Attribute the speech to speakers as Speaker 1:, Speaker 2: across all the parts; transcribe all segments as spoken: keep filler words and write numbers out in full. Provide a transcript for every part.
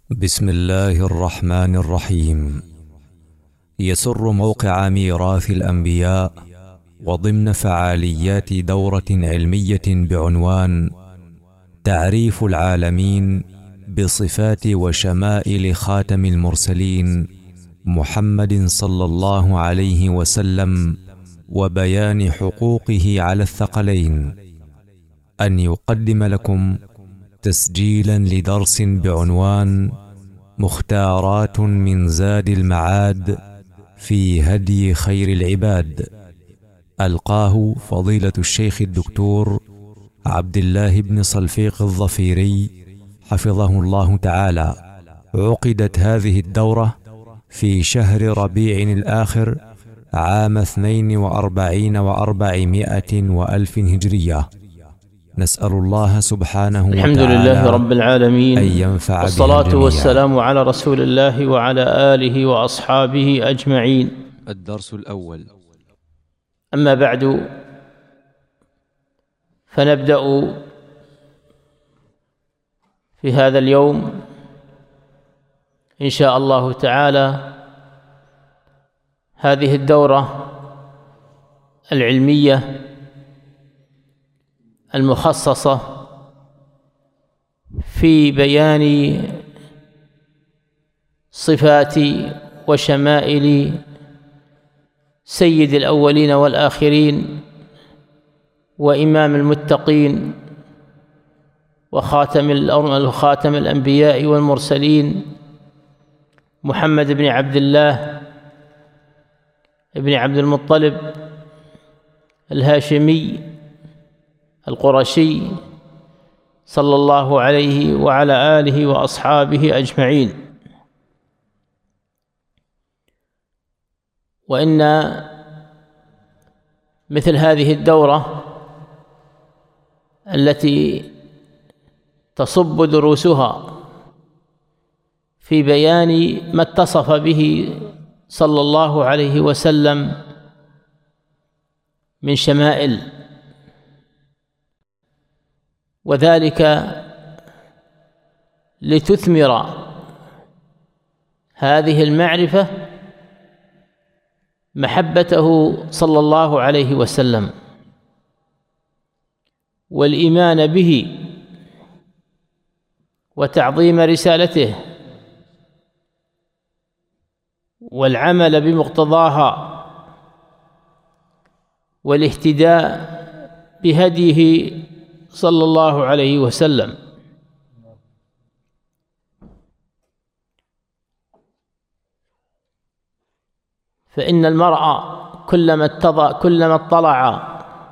Speaker 1: بسم الله الرحمن الرحيم. يسر موقع ميراث الأنبياء وضمن فعاليات دورة علمية بعنوان تعريف العالمين بصفات وشمائل خاتم المرسلين محمد صلى الله عليه وسلم وبيان حقوقه على الثقلين، أن يقدم لكم تسجيلا لدرس بعنوان مختارات من زاد المعاد في هدي خير العباد، ألقاه فضيلة الشيخ الدكتور عبد الله بن صلفيق الظفيري حفظه الله تعالى. عقدت هذه الدورة في شهر ربيع الآخر عام اثنين وأربعين وأربعمائة وألف هجرية. نسأل الله سبحانه وتعالى
Speaker 2: الحمد لله رب العالمين،
Speaker 1: أن ينفع
Speaker 2: والصلاة والسلام على رسول الله وعلى آله وأصحابه أجمعين.
Speaker 1: الدرس الأول.
Speaker 2: أما بعد، فنبدأ في هذا اليوم إن شاء الله تعالى هذه الدورة العلمية المخصصة في بيان صفات وشمائل سيد الأولين والآخرين وإمام المتقين وخاتم خاتم الأنبياء والمرسلين محمد بن عبد الله بن عبد المطلب الهاشمي القرشي صلى الله عليه وعلى آله وأصحابه أجمعين. وإن مثل هذه الدورة التي تصب دروسها في بيان ما اتصف به صلى الله عليه وسلم من شمائل، وذلك لتثمر هذه المعرفة محبته صلى الله عليه وسلم والإيمان به وتعظيم رسالته والعمل بمقتضاها والاهتداء بهديه صلى الله عليه وسلم. فإن المرء كلما اتضع كلما اطلع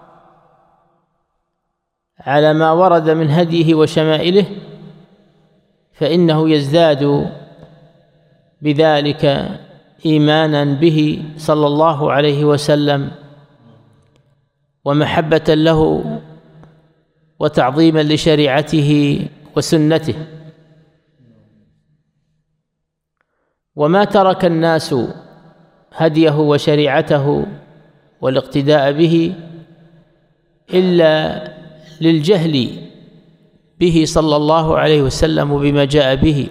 Speaker 2: على ما ورد من هديه وشمائله فإنه يزداد بذلك إيمانا به صلى الله عليه وسلم ومحبة له وتعظيما لشريعته وسنته. وما ترك الناس هديه وشريعته والاقتداء به إلا للجهل به صلى الله عليه وسلم وبما جاء به،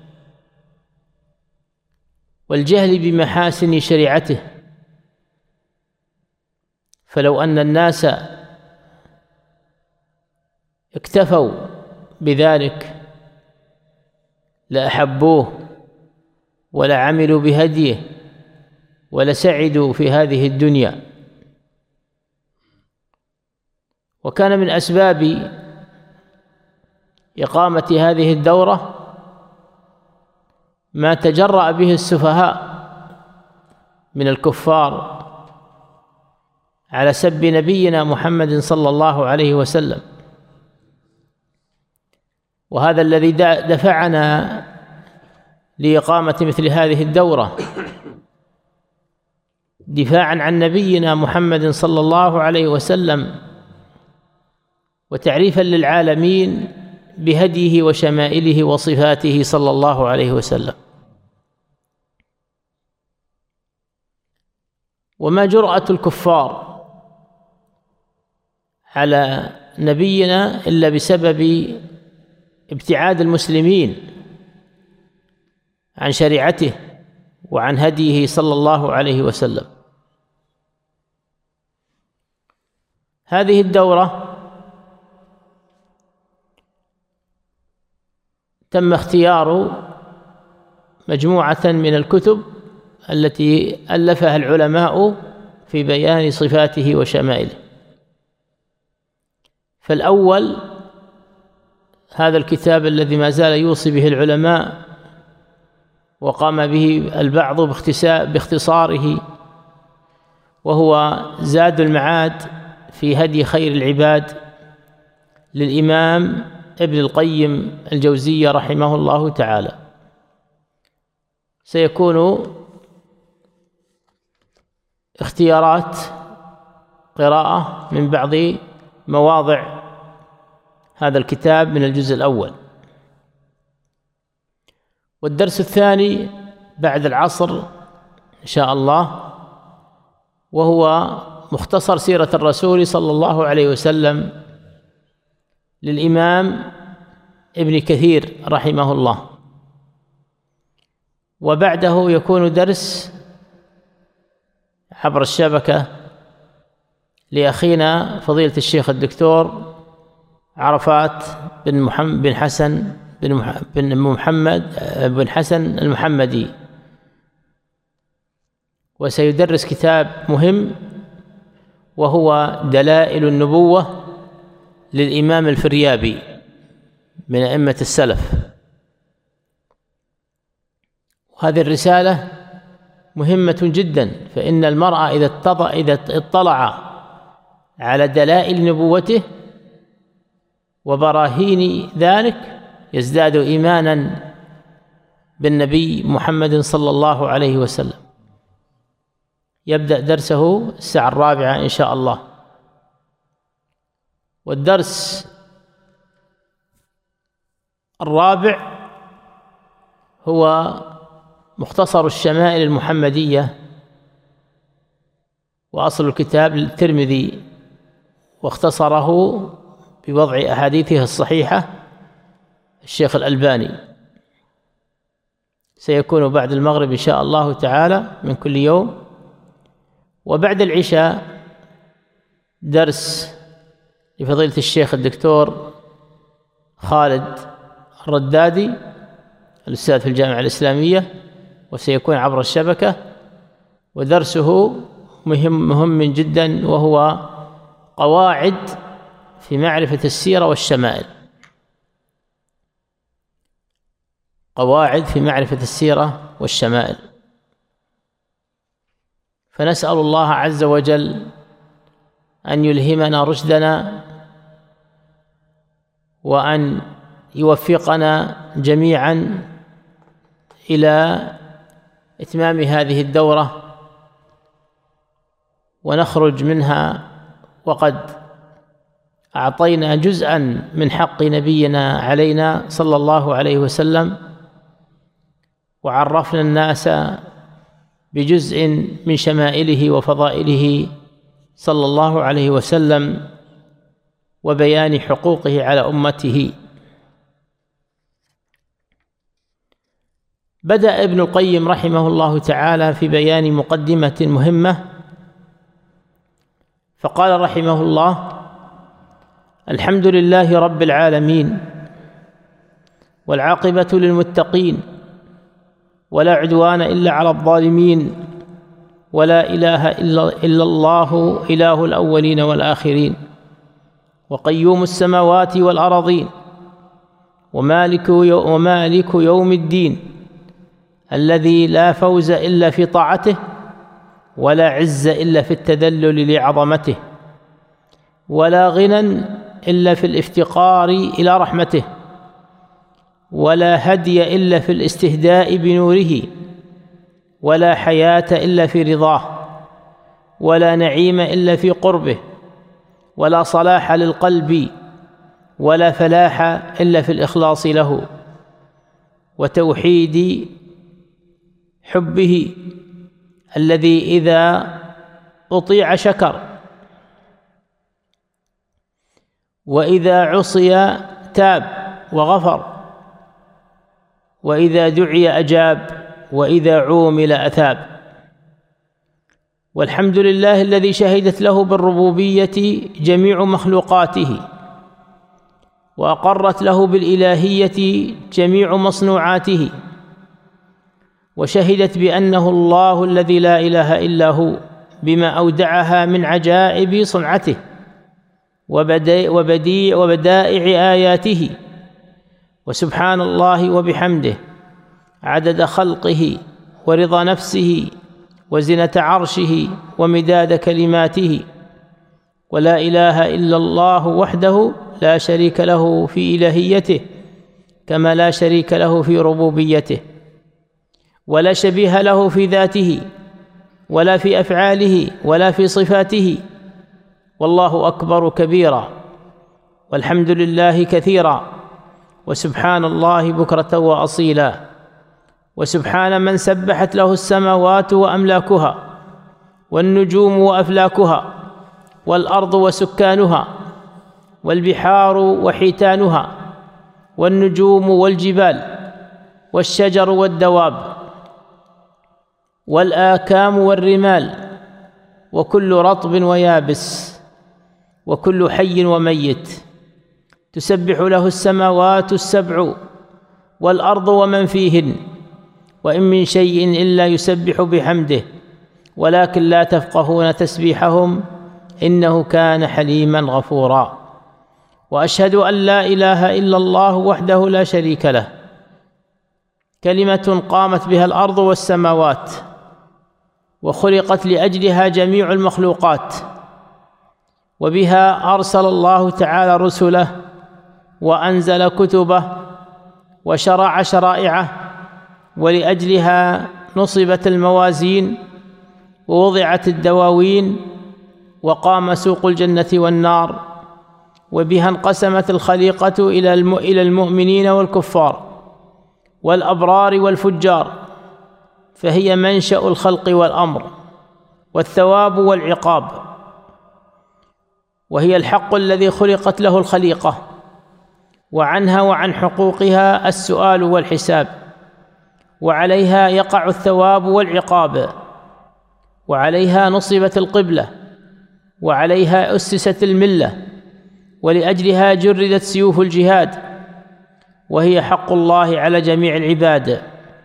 Speaker 2: والجهل بمحاسن شريعته. فلو أن الناس اكتفوا بذلك لأحبوه ولعملوا بهديه ولسعدوا في هذه الدنيا. وكان من أسباب إقامة هذه الدورة ما تجرأ به السفهاء من الكفار على سب نبينا محمد صلى الله عليه وسلم، وهذا الذي دفعنا لإقامة مثل هذه الدورة دفاعا عن نبينا محمد صلى الله عليه وسلم وتعريفا للعالمين بهديه وشمائله وصفاته صلى الله عليه وسلم. وما جرأة الكفار على نبينا إلا بسبب ابتعاد المسلمين عن شريعته وعن هديه صلى الله عليه وسلم. هذه الدورة تم اختيار مجموعة من الكتب التي ألفها العلماء في بيان صفاته وشمائله. فالأول هذا الكتاب الذي ما زال يوصي به العلماء وقام به البعض باختصاره، وهو زاد المعاد في هدي خير العباد للإمام ابن القيم الجوزية رحمه الله تعالى. سيكون اختيارات قراءة من بعض مواضع هذا الكتاب من الجزء الأول. والدرس الثاني بعد العصر إن شاء الله، وهو مختصر سيرة الرسول صلى الله عليه وسلم للإمام ابن كثير رحمه الله. وبعده يكون درس عبر الشبكة لأخينا فضيلة الشيخ الدكتور عرفات بن محمد بن حسن بن محمد بن حسن المحمدي، وسيدرس كتاب مهم وهو دلائل النبوة للإمام الفريابي من أئمة السلف. وهذه الرسالة مهمة جدا، فإن المرء إذا اطلع على دلائل نبوته وبراهين ذلك يزداد إيمانا بالنبي محمد صلى الله عليه وسلم. يبدأ درسه الساعة الرابعة إن شاء الله. والدرس الرابع هو مختصر الشمائل المحمدية، وأصل الكتاب للترمذي، واختصره بوضع أحاديثه الصحيحة الشيخ الألباني. سيكون بعد المغرب إن شاء الله تعالى من كل يوم. وبعد العشاء درس لفضيلة الشيخ الدكتور خالد الردادي الأستاذ في الجامعة الإسلامية، وسيكون عبر الشبكة. ودرسه مهم مهم جدا، وهو قواعد في معرفة السيرة والشمائل. قواعد في معرفة السيرة والشمائل. فنسأل الله عز وجل أن يلهمنا رشدنا، وأن يوفقنا جميعا إلى إتمام هذه الدورة، ونخرج منها وقد أعطينا جزءا من حق نبينا علينا صلى الله عليه وسلم، وعرفنا الناس بجزء من شمائله وفضائله صلى الله عليه وسلم، وبيان حقوقه على أمته. بدأ ابن القيم رحمه الله تعالى في بيان مقدمة مهمة، فقال رحمه الله: الحمد لله رب العالمين، والعاقبة للمتقين، ولا عدوان إلا على الظالمين، ولا إله إلا الله إله الأولين والآخرين، وقيوم السماوات والأرضين، ومالك ومالك يوم الدين، الذي لا فوز إلا في طاعته، ولا عز إلا في التذلل لعظمته، ولا غنى إلا في الافتقار إلى رحمته، ولا هدي إلا في الاستهداء بنوره، ولا حياة إلا في رضاه، ولا نعيم إلا في قربه، ولا صلاح للقلب، ولا فلاح إلا في الإخلاص له، وتوحيد حبه الذي إذا أطيع شكر، وإذا عصي تاب وغفر، وإذا دعي أجاب، وإذا عومل أثاب. والحمد لله الذي شهدت له بالربوبية جميع مخلوقاته، وأقرت له بالإلهية جميع مصنوعاته، وشهدت بأنه الله الذي لا إله إلا هو بما أودعها من عجائب صنعته وبديع وبدائع آياته. وسبحان الله وبحمده عدد خلقه ورضا نفسه وزنة عرشه ومداد كلماته. ولا إله إلا الله وحده لا شريك له في إلهيته، كما لا شريك له في ربوبيته، ولا شبيه له في ذاته ولا في أفعاله ولا في صفاته. والله أكبر كبيرا، والحمد لله كثيرا، وسبحان الله بكرة وأصيلا. وسبحان من سبحت له السماوات وأملاكها، والنجوم وأفلاكها، والأرض وسكانها، والبحار وحيتانها، والنجوم والجبال، والشجر والدواب، والآكام والرمال، وكل رطب ويابس، وكل حي وميت. تسبح له السماوات السبع والأرض ومن فيهن، وإن من شيء إلا يسبح بحمده ولكن لا تفقهون تسبيحهم إنه كان حليما غفورا. وأشهد أن لا إله إلا الله وحده لا شريك له، كلمة قامت بها الأرض والسماوات، وخلقت لأجلها جميع المخلوقات، وبها أرسل الله تعالى رسله وأنزل كتبه وشرع شرائعه، ولأجلها نصبت الموازين ووضعت الدواوين وقام سوق الجنة والنار، وبها انقسمت الخليقة إلى المؤمنين والكفار والأبرار والفجار، فهي منشأ الخلق والأمر والثواب والعقاب، وهي الحق الذي خلقت له الخليقة، وعنها وعن حقوقها السؤال والحساب، وعليها يقع الثواب والعقاب، وعليها نصبت القبلة، وعليها أسست الملة، ولأجلها جردت سيوف الجهاد، وهي حق الله على جميع العباد.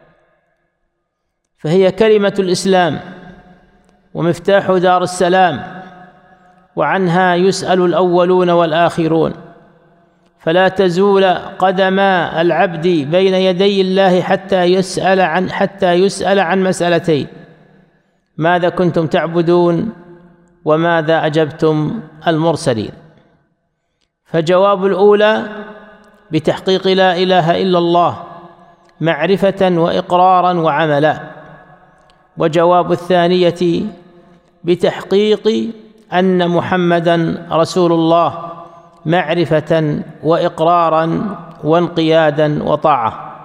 Speaker 2: فهي كلمة الإسلام ومفتاح دار السلام، وعنها يسأل الأولون والآخرون، فلا تزول قدما العبد بين يدي الله حتى يسأل عن حتى يسأل عن مسألتين: ماذا كنتم تعبدون؟ وماذا أجبتم المرسلين؟ فجواب الأولى بتحقيق لا إله إلا الله معرفة وإقرارا وعملا، وجواب الثانية بتحقيق أن محمدًا رسول الله معرفة وإقرارا وانقيادا وطاعة.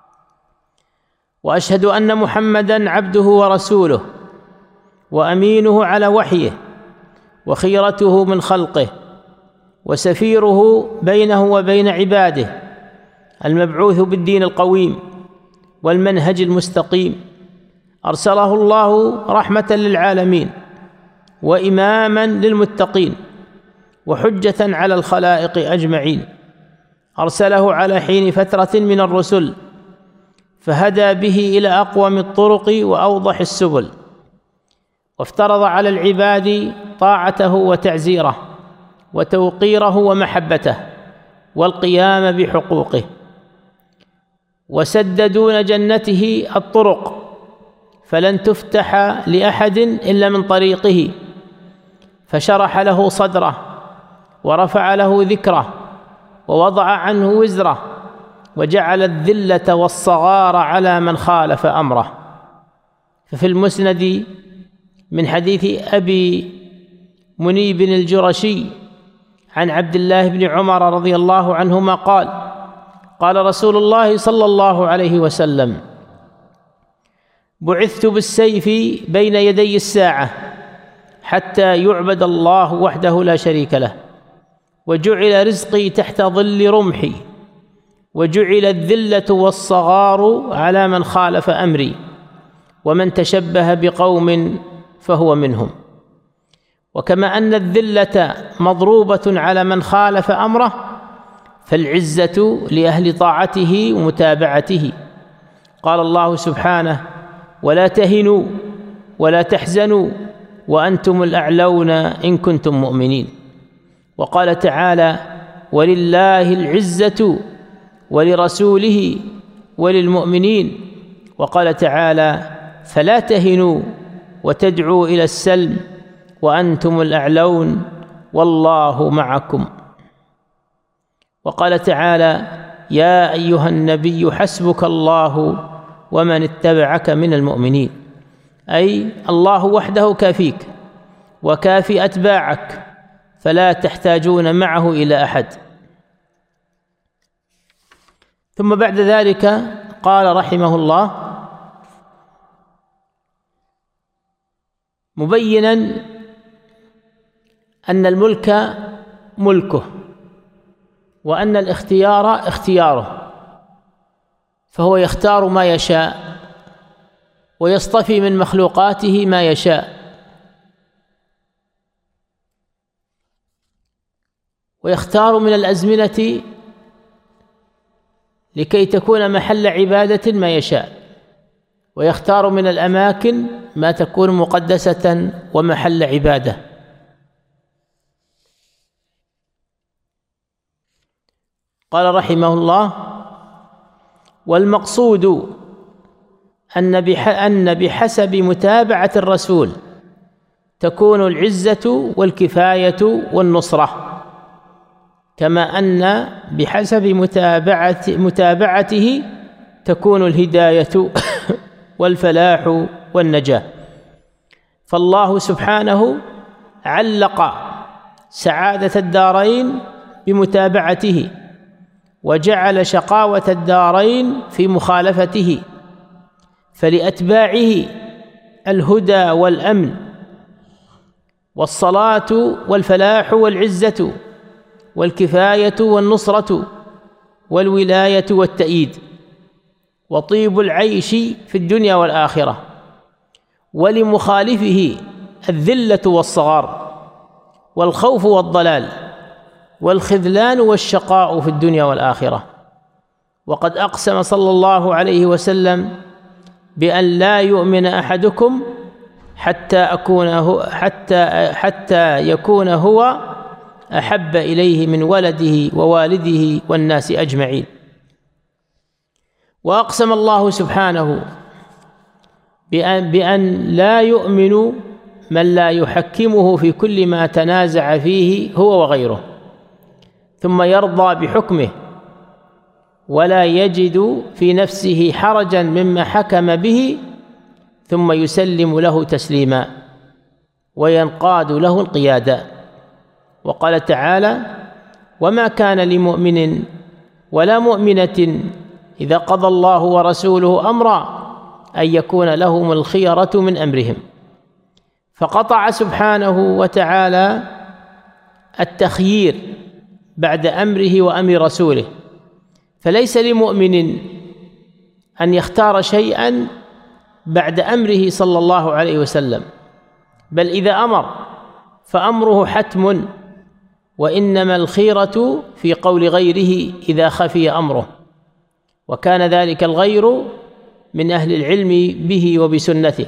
Speaker 2: وأشهد أن محمدًا عبده ورسوله وأمينه على وحيه، وخيرته من خلقه، وسفيره بينه وبين عباده، المبعوث بالدين القويم والمنهج المستقيم، أرسله الله رحمة للعالمين وإماماً للمتقين وحجة على الخلائق أجمعين. أرسله على حين فترة من الرسل، فهدى به إلى أقوم الطرق وأوضح السبل، وافترض على العباد طاعته وتعزيره وتوقيره ومحبته والقيام بحقوقه، وسد دون جنته الطرق، فلن تفتح لأحد إلا من طريقه، فشرح له صدره ورفع له ذكره ووضع عنه وزره، وجعل الذلة والصغار على من خالف أمره. ففي المسند من حديث أبي منيب الجرشي عن عبد الله بن عمر رضي الله عنهما قال: قال رسول الله صلى الله عليه وسلم: بعثت بالسيف بين يدي الساعة حتى يعبد الله وحده لا شريك له، وجعل رزقي تحت ظل رمحي، وجعل الذلة والصغار على من خالف أمري، ومن تشبه بقوم فهو منهم. وكما أن الذلة مضروبة على من خالف أمره، فالعزة لأهل طاعته ومتابعته. قال الله سبحانه: ولا تهنوا ولا تحزنوا وأنتم الأعلون إن كنتم مؤمنين. وقال تعالى: ولله العزة ولرسوله وللمؤمنين. وقال تعالى: فلا تهنوا وتدعوا إلى السلم وأنتم الأعلون والله معكم. وقال تعالى: يا أيها النبي حسبك الله ومن اتبعك من المؤمنين، أي الله وحده كافيك وكافي أتباعك، فلا تحتاجون معه إلى أحد. ثم بعد ذلك قال رحمه الله مبينا أن الملك ملكه، وأن الاختيار اختياره، فهو يختار ما يشاء ويصطفي من مخلوقاته ما يشاء، ويختار من الأزمنة لكي تكون محل عبادة ما يشاء، ويختار من الأماكن ما تكون مقدسة ومحل عبادة. قال رحمه الله: والمقصود أن بحسب متابعة الرسول تكون العزة والكفاية والنصرة، كما أن بحسب متابعة متابعته تكون الهداية والفلاح والنجاة. فالله سبحانه علق سعادة الدارين بمتابعته، وجعل شقاوة الدارين في مخالفته، فلأتباعه الهدى والأمن والصلاة والفلاح والعزة والكفاية والنصرة والولاية والتأييد وطيب العيش في الدنيا والآخرة، ولمخالفه الذلة والصغار والخوف والضلال والخذلان والشقاء في الدنيا والآخرة. وقد أقسم صلى الله عليه وسلم بأن لا يؤمن أحدكم حتى أكون هو حتى حتى يكون هو أحب إليه من ولده ووالده والناس أجمعين. وأقسم الله سبحانه بأن, بأن لا يؤمن من لا يحكمه في كل ما تنازع فيه هو وغيره، ثم يرضى بحكمه ولا يجد في نفسه حرجا مما حكم به، ثم يسلم له تسليما وينقاد له انقيادا. وقال تعالى: وما كان لمؤمن ولا مؤمنة إذا قضى الله ورسوله أمرا أن يكون لهم الخيرة من أمرهم. فقطع سبحانه وتعالى التخيير بعد أمره وأمر رسوله، فليس لمؤمن أن يختار شيئا بعد أمره صلى الله عليه وسلم، بل إذا أمر فأمره حتم، وإنما الخيرة في قول غيره إذا خفي أمره، وكان ذلك الغير من أهل العلم به وبسنته.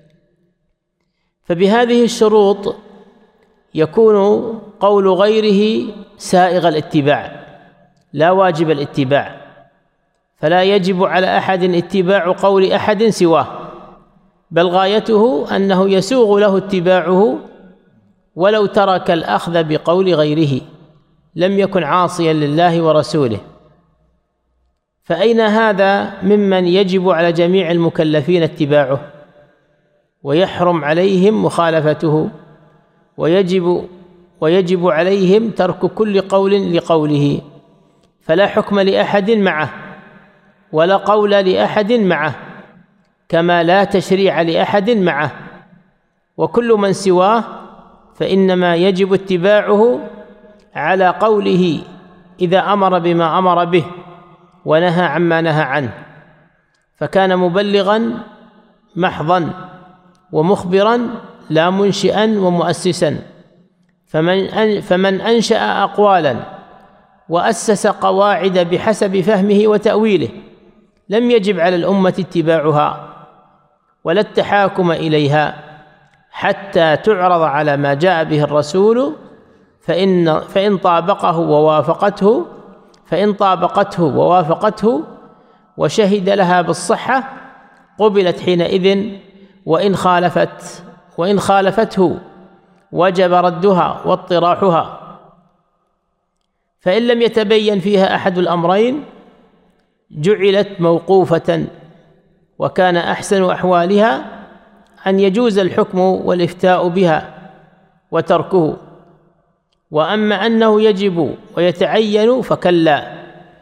Speaker 2: فبهذه الشروط يكون قول غيره سائغ الاتباع لا واجب الاتباع، فلا يجب على أحد اتباع قول أحد سواه، بل غايته أنه يسوغ له اتباعه ولو ترك الأخذ بقول غيره لم يكن عاصيا لله ورسوله. فأين هذا ممن يجب على جميع المكلفين اتباعه ويحرم عليهم مخالفته، ويجب ويجب عليهم ترك كل قول لقوله، فلا حكم لأحد معه ولا قول لأحد معه، كما لا تشريع لأحد معه. وكل من سواه فإنما يجب اتباعه على قوله إذا أمر بما أمر به، ونهى عما نهى عنه، فكان مبلغا محضا ومخبرا لا منشئا ومؤسسا. فمن فمن أنشأ أقوالا وأسس قواعد بحسب فهمه وتأويله لم يجب على الأمة اتباعها ولا التحاكم إليها حتى تعرض على ما جاء به الرسول، فإن فإن طابقه ووافقته فإن طابقته ووافقته وشهد لها بالصحة قبلت حينئذ، وإن خالفت وإن خالفته وجب ردها واطراحها. فإن لم يتبين فيها أحد الأمرين جعلت موقوفة، وكان أحسن أحوالها أن يجوز الحكم والإفتاء بها وتركه، وأما أنه يجب ويتعين فكلا،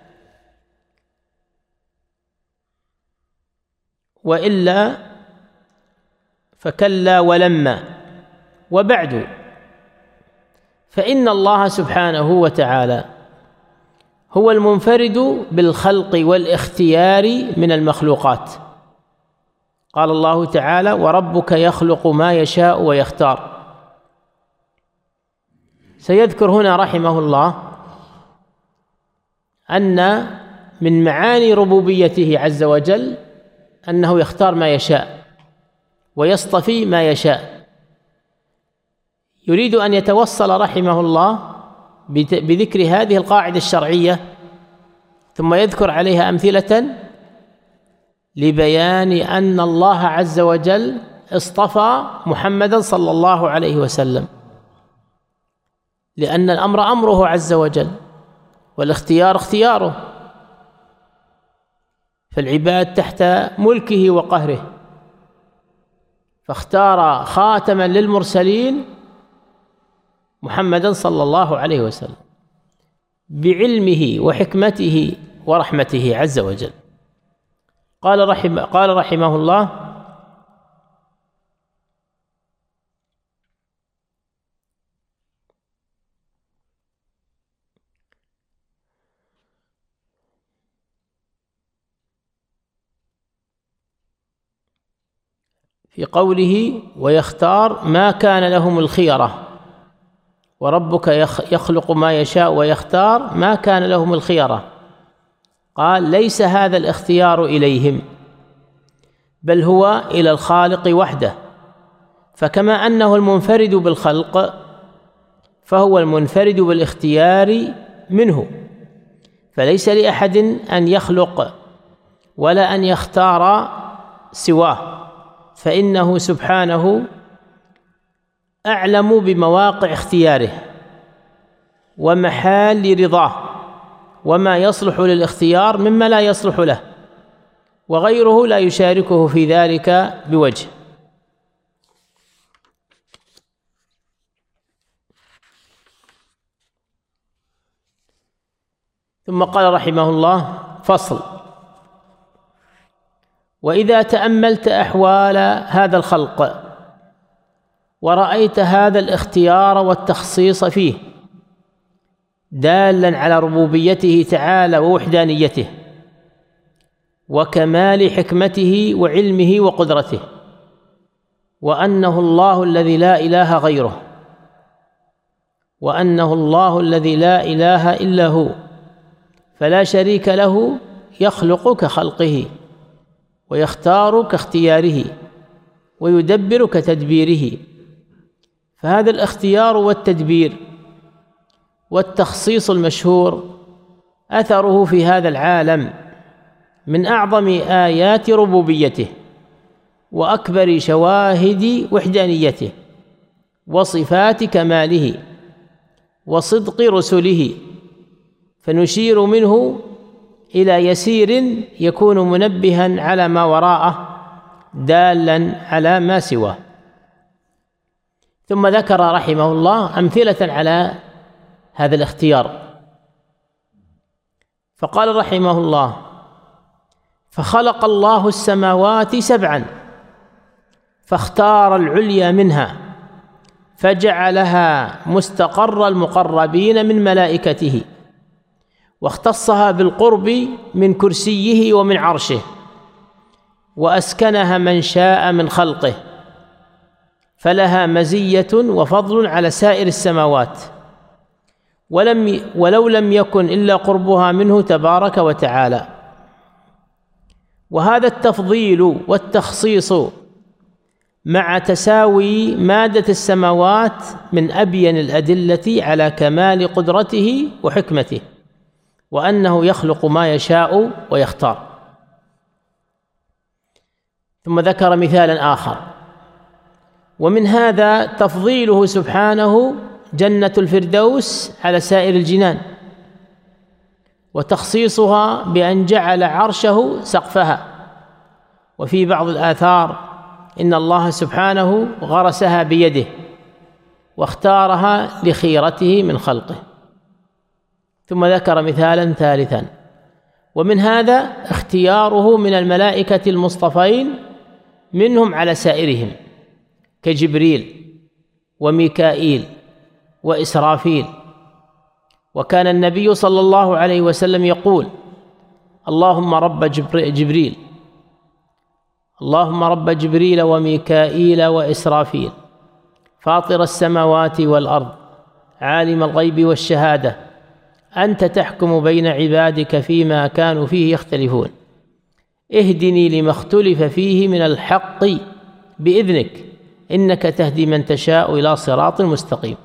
Speaker 2: وإلا فكلا ولما. وبعد، فإن الله سبحانه وتعالى هو المنفرد بالخلق والاختيار من المخلوقات. قال الله تعالى: وربك يخلق ما يشاء ويختار. سيذكر هنا رحمه الله أن من معاني ربوبيته عز وجل أنه يختار ما يشاء ويصطفي ما يشاء. يريد أن يتوصل رحمه الله بذكر هذه القاعدة الشرعية، ثم يذكر عليها أمثلة لبيان أن الله عز وجل اصطفى محمدا صلى الله عليه وسلم، لأن الأمر أمره عز وجل والاختيار اختياره، فالعباد تحت ملكه وقهره، فاختار خاتما للمرسلين محمدا صلى الله عليه وسلم بعلمه وحكمته ورحمته عز وجل. قال رحمه, قال رحمه الله: في قوله: ويختار ما كان لهم الخيرة، وربك يخلق ما يشاء ويختار ما كان لهم الخيرة. قال: ليس هذا الاختيار إليهم، بل هو إلى الخالق وحده، فكما أنه المنفرد بالخلق فهو المنفرد بالاختيار منه، فليس لأحد أن يخلق ولا أن يختار سواه، فإنه سبحانه أعلم بمواقع اختياره ومحال رضاه، وما يصلح للاختيار مما لا يصلح له، وغيره لا يشاركه في ذلك بوجه. ثم قال رحمه الله: فصل: وإذا تأملت أحوال هذا الخلق ورأيت هذا الاختيار والتخصيص فيه دالا على ربوبيته تعالى ووحدانيته وكمال حكمته وعلمه وقدرته، وأنه الله الذي لا إله غيره، وأنه الله الذي لا إله إلا هو، فلا شريك له يخلق كخلقه ويختار كاختياره ويدبر كتدبيره. فهذا الاختيار والتدبير والتخصيص المشهور أثره في هذا العالم من أعظم آيات ربوبيته وأكبر شواهد وحدانيته وصفات كماله وصدق رسله، فنشير منه إلى يسير يكون منبها على ما وراءه دالا على ما سواه. ثم ذكر رحمه الله أمثلة على هذا الاختيار، فقال رحمه الله: فخلق الله السماوات سبعا فاختار العليا منها فجعلها مستقر المقربين من ملائكته، واختصها بالقرب من كرسيه ومن عرشه، وأسكنها من شاء من خلقه، فلها مزية وفضل على سائر السماوات، ولم ولو لم يكن إلا قربها منه تبارك وتعالى. وهذا التفضيل والتخصيص مع تساوي مادة السماوات من أبين الأدلة على كمال قدرته وحكمته، وأنه يخلق ما يشاء ويختار. ثم ذكر مثالا آخر: ومن هذا تفضيله سبحانه جنة الفردوس على سائر الجنان، وتخصيصها بأن جعل عرشه سقفها. وفي بعض الآثار إن الله سبحانه غرسها بيده واختارها لخيرته من خلقه. ثم ذكر مثالا ثالثا: ومن هذا اختياره من الملائكة المصطفين منهم على سائرهم كجبريل وميكائيل وإسرافيل. وكان النبي صلى الله عليه وسلم يقول: اللهم رب جبريل اللهم رب جبريل وميكائيل وإسرافيل فاطر السماوات والأرض عالم الغيب والشهادة أنت تحكم بين عبادك فيما كانوا فيه يختلفون اهدني لما اختلف فيه من الحق بإذنك إنك تهدي من تشاء إلى صراط مستقيم.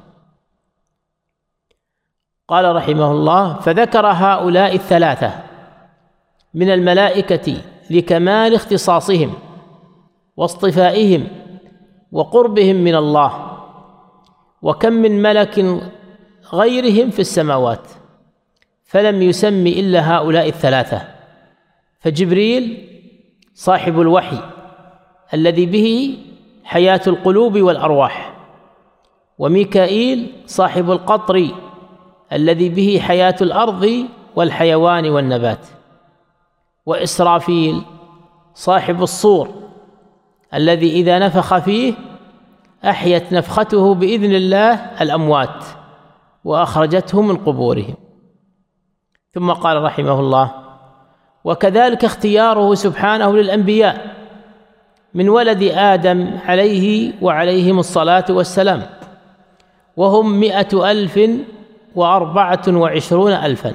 Speaker 2: قال رحمه الله: فذكر هؤلاء الثلاثة من الملائكة لكمال اختصاصهم واصطفائهم وقربهم من الله. وكم من ملك غيرهم في السماوات فلم يسم إلا هؤلاء الثلاثة. فجبريل صاحب الوحي الذي به حياة القلوب والأرواح، وميكائيل صاحب القطر الذي به حياة الأرض والحيوان والنبات، وإسرافيل صاحب الصور الذي إذا نفخ فيه أحيت نفخته بإذن الله الأموات وأخرجتهم من قبورهم. ثم قال رحمه الله: وكذلك اختياره سبحانه للأنبياء من ولد آدم عليه وعليهم الصلاة والسلام، وهم مئة ألف وأربعة وعشرون ألفا،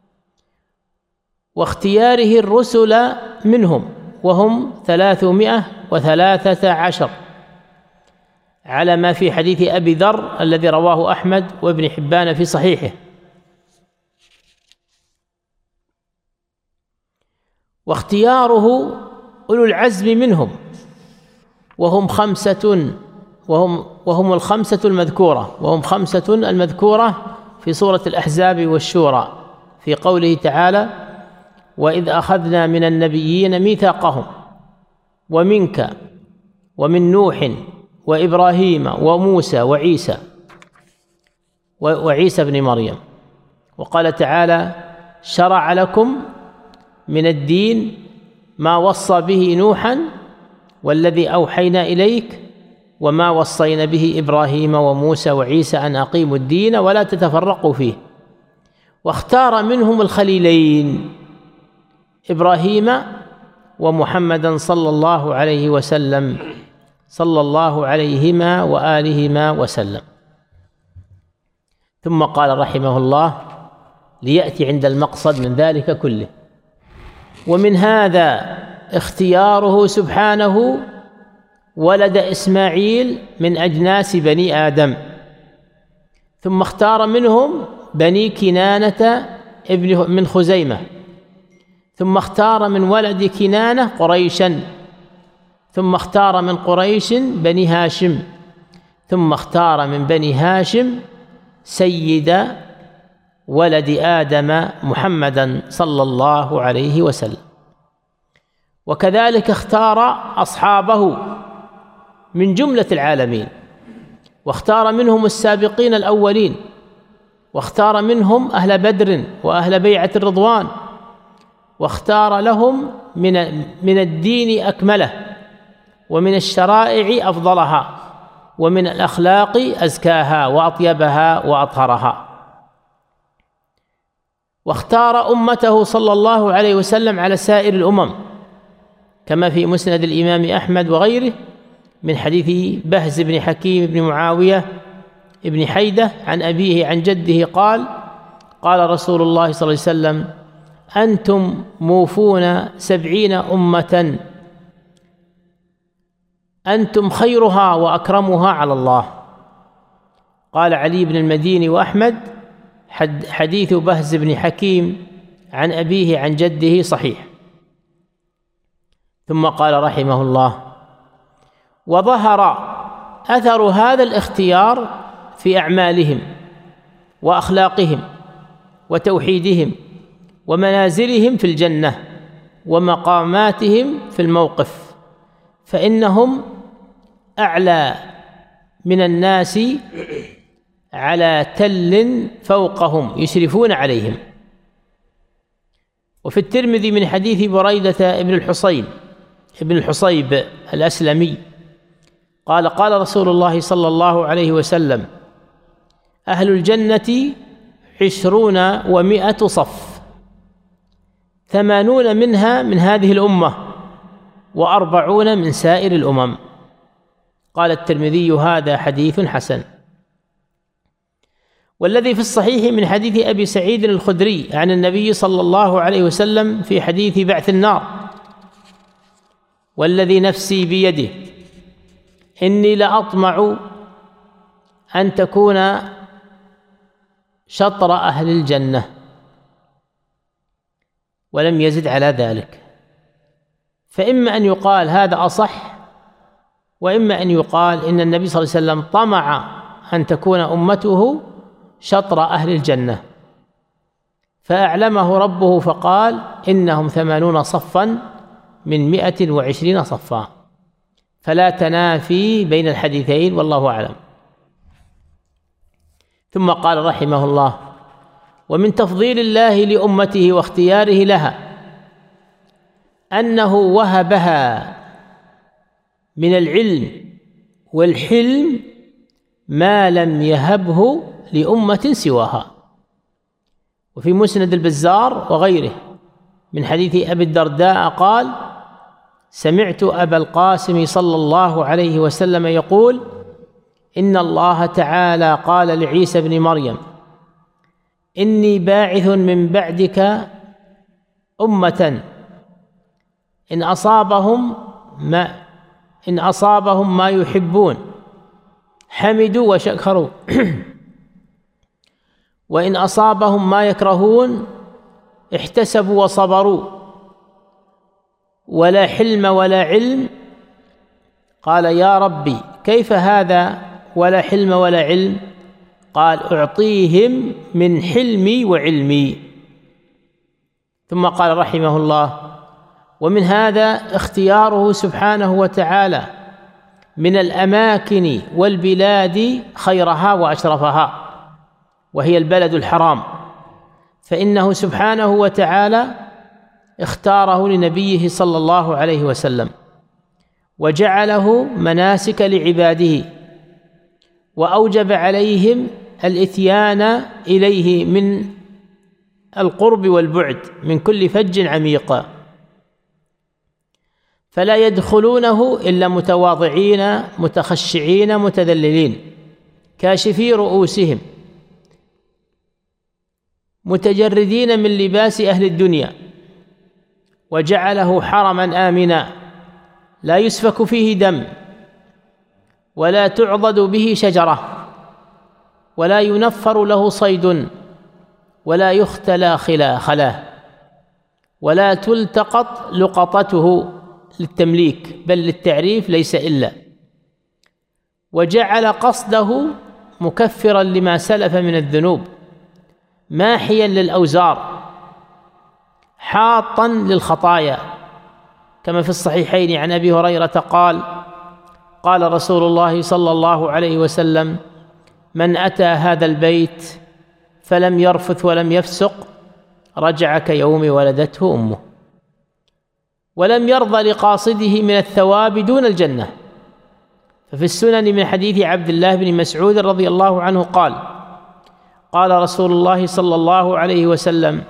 Speaker 2: واختياره الرسل منهم وهم ثلاثمائة وثلاثة عشر، على ما في حديث أبي ذر الذي رواه أحمد وابن حبان في صحيحه. واختياره أولو العزم منهم وهم خمسة وهم وهم الخمسة المذكورة وهم خمسة المذكورة في سورة الأحزاب والشورى في قوله تعالى: وإذ أخذنا من النبيين ميثاقهم ومنك ومن نوح وإبراهيم وموسى وعيسى وعيسى ابن مريم. وقال تعالى: شرع لكم من الدين ما وصى به نوحا والذي أوحينا إليك وما وصينا به إبراهيم وموسى وعيسى أن أقيموا الدين ولا تتفرقوا فيه. واختار منهم الخليلين إبراهيم ومحمدا صلى الله عليه وسلم صلى الله عليهما وآلهما وسلم. ثم قال رحمه الله: ليأتي عند المقصد من ذلك كله. ومن هذا اختياره سبحانه ولد إسماعيل من أجناس بني آدم، ثم اختار منهم بني كنانة ابن من خزيمة، ثم اختار من ولد كنانة قريشا، ثم اختار من قريش بني هاشم، ثم اختار من بني هاشم سيد ولد آدم محمدا صلى الله عليه وسلم. وكذلك اختار أصحابه من جملة العالمين، واختار منهم السابقين الأولين، واختار منهم أهل بدر وأهل بيعة الرضوان، واختار لهم من من الدين أكمله، ومن الشرائع أفضلها، ومن الأخلاق أزكاها وأطيبها وأطهرها. واختار أمته صلى الله عليه وسلم على سائر الأمم، كما في مسند الإمام أحمد وغيره من حديث بهز بن حكيم بن معاوية بن حيدة عن أبيه عن جده قال: قال رسول الله صلى الله عليه وسلم: أنتم موفون سبعين أمة، أنتم خيرها وأكرمها على الله. قال علي بن المديني وأحمد: حديث بهز بن حكيم عن أبيه عن جده صحيح. ثم قال رحمه الله: وظهر أثر هذا الاختيار في أعمالهم وأخلاقهم وتوحيدهم ومنازلهم في الجنة ومقاماتهم في الموقف، فإنهم أعلى من الناس على تل فوقهم يشرفون عليهم. وفي الترمذي من حديث بريدة ابن الحصيب ابن الحصيب الأسلمي قال: قال رسول الله صلى الله عليه وسلم: أهل الجنة عشرون ومائة صف، ثمانون منها من هذه الأمة وأربعون من سائر الأمم. قال الترمذي: هذا حديث حسن. والذي في الصحيح من حديث أبي سعيد الخدري عن النبي صلى الله عليه وسلم في حديث بعث النار: والذي نفسي بيده إني لأطمع أن تكون شطر أهل الجنة، ولم يزد على ذلك. فإما أن يقال هذا أصح، وإما أن يقال إن النبي صلى الله عليه وسلم طمع أن تكون أمته شطر أهل الجنة، فأعلمه ربه فقال: إنهم ثمانون صفا من مئة وعشرين صفا، فلا تنافي بين الحديثين، والله أعلم. ثم قال رحمه الله: ومن تفضيل الله لأمته واختياره لها أنه وهبها من العلم والحلم ما لم يهبه لأمة سواها. وفي مسند البزار وغيره من حديث أبي الدرداء قال: سمعت أبا القاسم صلى الله عليه وسلم يقول: إن الله تعالى قال لعيسى بن مريم: إني باعث من بعدك أمة إن أصابهم ما إن أصابهم ما يحبون حمدوا وشكروا وإن أصابهم ما يكرهون احتسبوا وصبروا، ولا حلم ولا علم. قال: يا ربي كيف هذا ولا حلم ولا علم؟ قال: أعطيهم من حلمي وعلمي. ثم قال رحمه الله: ومن هذا اختياره سبحانه وتعالى من الأماكن والبلاد خيرها وأشرفها، وهي البلد الحرام، فإنه سبحانه وتعالى اختاره لنبيه صلى الله عليه وسلم، وجعله مناسك لعباده، وأوجب عليهم الإتيان إليه من القرب والبعد من كل فج عميق، فلا يدخلونه إلا متواضعين متخشعين متذللين كاشفي رؤوسهم متجردين من لباس أهل الدنيا، وجعله حرما آمنا لا يسفك فيه دم، ولا تعضد به شجرة، ولا ينفر له صيد، ولا يختلى خلاه، ولا تلتقط لقطته للتمليك بل للتعريف ليس إلا، وجعل قصده مكفرا لما سلف من الذنوب، ماحيا للأوزار، حاطا للخطايا، كما في الصحيحين عن أبي هريرة قال: قال رسول الله صلى الله عليه وسلم: من أتى هذا البيت فلم يرفث ولم يفسق رجع كيوم ولدته أمه. ولم يرضى لقاصده من الثواب دون الجنة. ففي السنن من حديث عبد الله بن مسعود رضي الله عنه قال: قال رسول الله صلى الله عليه وسلم: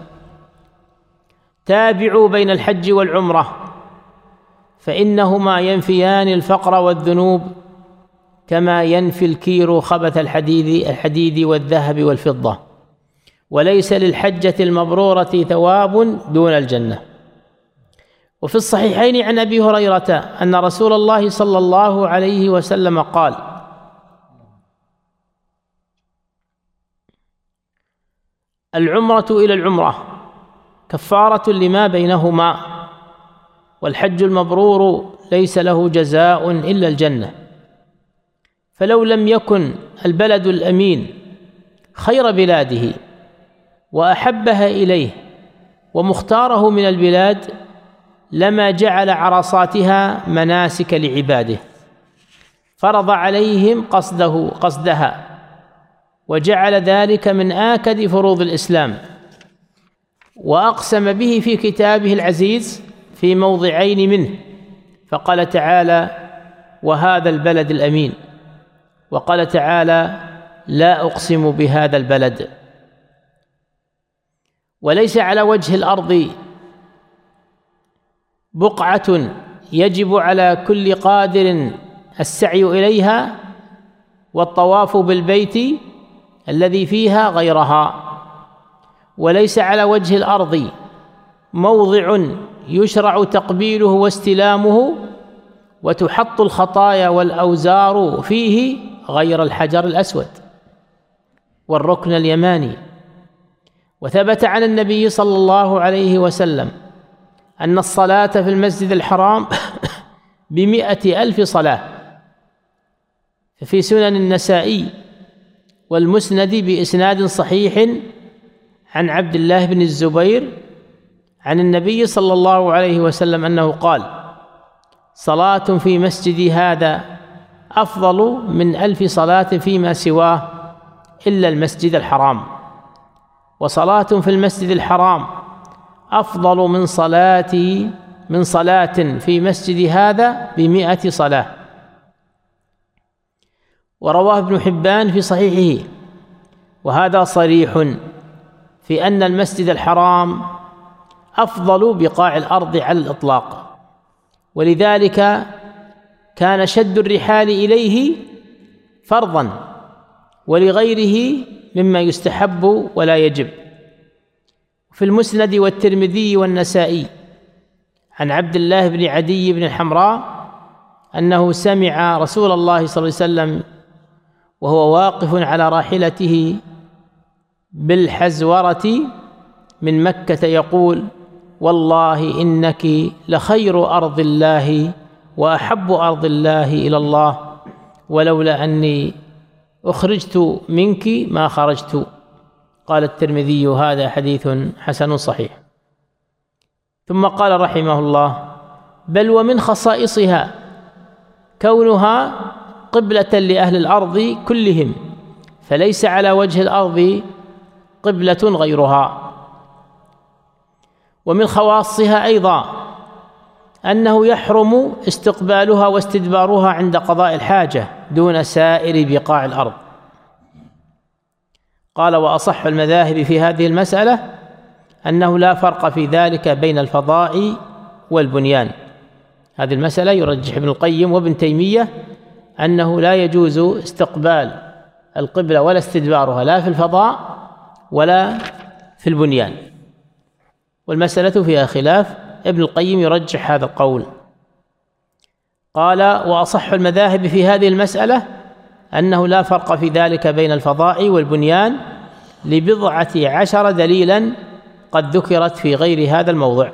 Speaker 2: تابعوا بين الحج والعمرة فإنهما ينفيان الفقر والذنوب كما ينفي الكير خبث الحديد الحديد والذهب والفضة، وليس للحجة المبرورة ثواب دون الجنة. وفي الصحيحين عن أبي هريرة أن رسول الله صلى الله عليه وسلم قال: العمرة إلى العمرة كفارة لما بينهما، والحج المبرور ليس له جزاء إلا الجنة. فلو لم يكن البلد الأمين خير بلاده وأحبها إليه ومختاره من البلاد لما جعل عرصاتها مناسك لعباده، فرض عليهم قصده قصدها وجعل ذلك من آكد فروض الإسلام، وأقسم به في كتابه العزيز في موضعين منه، فقال تعالى: وهذا البلد الأمين، وقال تعالى: لا أقسم بهذا البلد. وليس على وجه الأرض بقعة يجب على كل قادر السعي إليها والطواف بالبيت الذي فيها غيرها، وليس على وجه الأرض موضع يشرع تقبيله واستلامه وتحط الخطايا والأوزار فيه غير الحجر الأسود والركن اليماني. وثبت عن النبي صلى الله عليه وسلم أن الصلاة في المسجد الحرام بمئة ألف صلاة، ففي سنن النسائي والمسند بإسناد صحيح عن عبد الله بن الزبير عن النبي صلى الله عليه وسلم أنه قال: صلاة في مسجدي هذا أفضل من ألف صلاة فيما سواه إلا المسجد الحرام، وصلاة في المسجد الحرام أفضل من صلاتي من صلاة في مسجد هذا بمئة صلاة. ورواه ابن حبان في صحيحه، وهذا صريح في أن المسجد الحرام أفضل بقاع الأرض على الإطلاق، ولذلك كان شد الرحال إليه فرضا ولغيره مما يستحب ولا يجب. في المسند والترمذي والنسائي عن عبد الله بن عدي بن الحمراء أنه سمع رسول الله صلى الله عليه وسلم وهو واقف على راحلته بالحزورة من مكة يقول: والله إنك لخير أرض الله وأحب أرض الله إلى الله، ولولا أني أخرجت منك ما خرجت. قال الترمذي: هذا حديث حسن صحيح. ثم قال رحمه الله: بل ومن خصائصها كونها قبلة لأهل الأرض كلهم، فليس على وجه الأرض قبلة غيرها. ومن خواصها أيضا أنه يحرم استقبالها واستدبارها عند قضاء الحاجة دون سائر بقاع الأرض. قال: وأصح المذاهب في هذه المسألة أنه لا فرق في ذلك بين الفضاء والبنيان. هذه المسألة يرجح ابن القيم وابن تيمية أنه لا يجوز استقبال القبلة ولا استدبارها لا في الفضاء ولا في البنيان، والمسألة فيها خلاف. ابن القيم يرجح هذا القول. قال: وأصح المذاهب في هذه المسألة أنه لا فرق في ذلك بين الفضاء والبنيان لبضعة عشر دليلا قد ذكرت في غير هذا الموضع،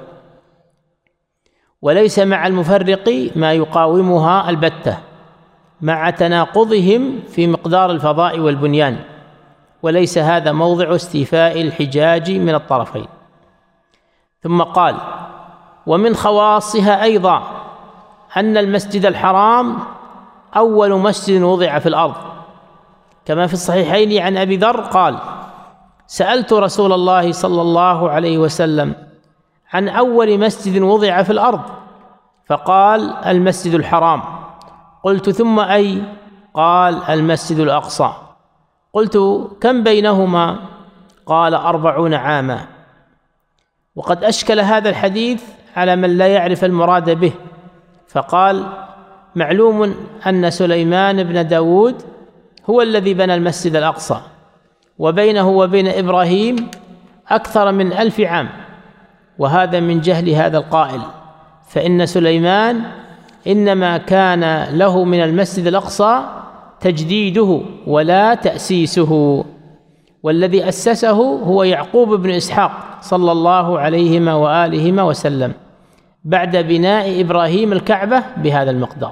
Speaker 2: وليس مع المفرق ما يقاومها البتة مع تناقضهم في مقدار الفضاء والبنيان، وليس هذا موضع استيفاء الحجاج من الطرفين. ثم قال: ومن خواصها أيضا أن المسجد الحرام أول مسجد وضع في الأرض، كما في الصحيحين عن أبي ذر قال: سألت رسول الله صلى الله عليه وسلم عن أول مسجد وضع في الأرض، فقال: المسجد الحرام. قلت: ثم أي؟ قال: المسجد الأقصى. قلت: كم بينهما؟ قال: أربعون عاما. وقد أشكل هذا الحديث على من لا يعرف المراد به، فقال: معلوم أن سليمان بن داود هو الذي بنى المسجد الأقصى، وبينه وبين إبراهيم أكثر من ألف عام، وهذا من جهل هذا القائل، فإن سليمان إنما كان له من المسجد الأقصى تجديده ولا تأسيسه، والذي أسسه هو يعقوب بن إسحاق صلى الله عليهما وآلهما وسلم بعد بناء إبراهيم الكعبة بهذا المقدار.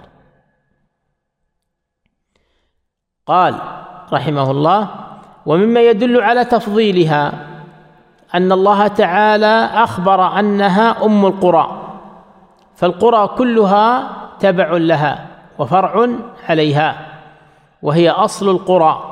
Speaker 2: قال رحمه الله: ومما يدل على تفضيلها أن الله تعالى أخبر أنها أم القرى، فالقرى كلها تبع لها وفرع عليها، وهي أصل القرى،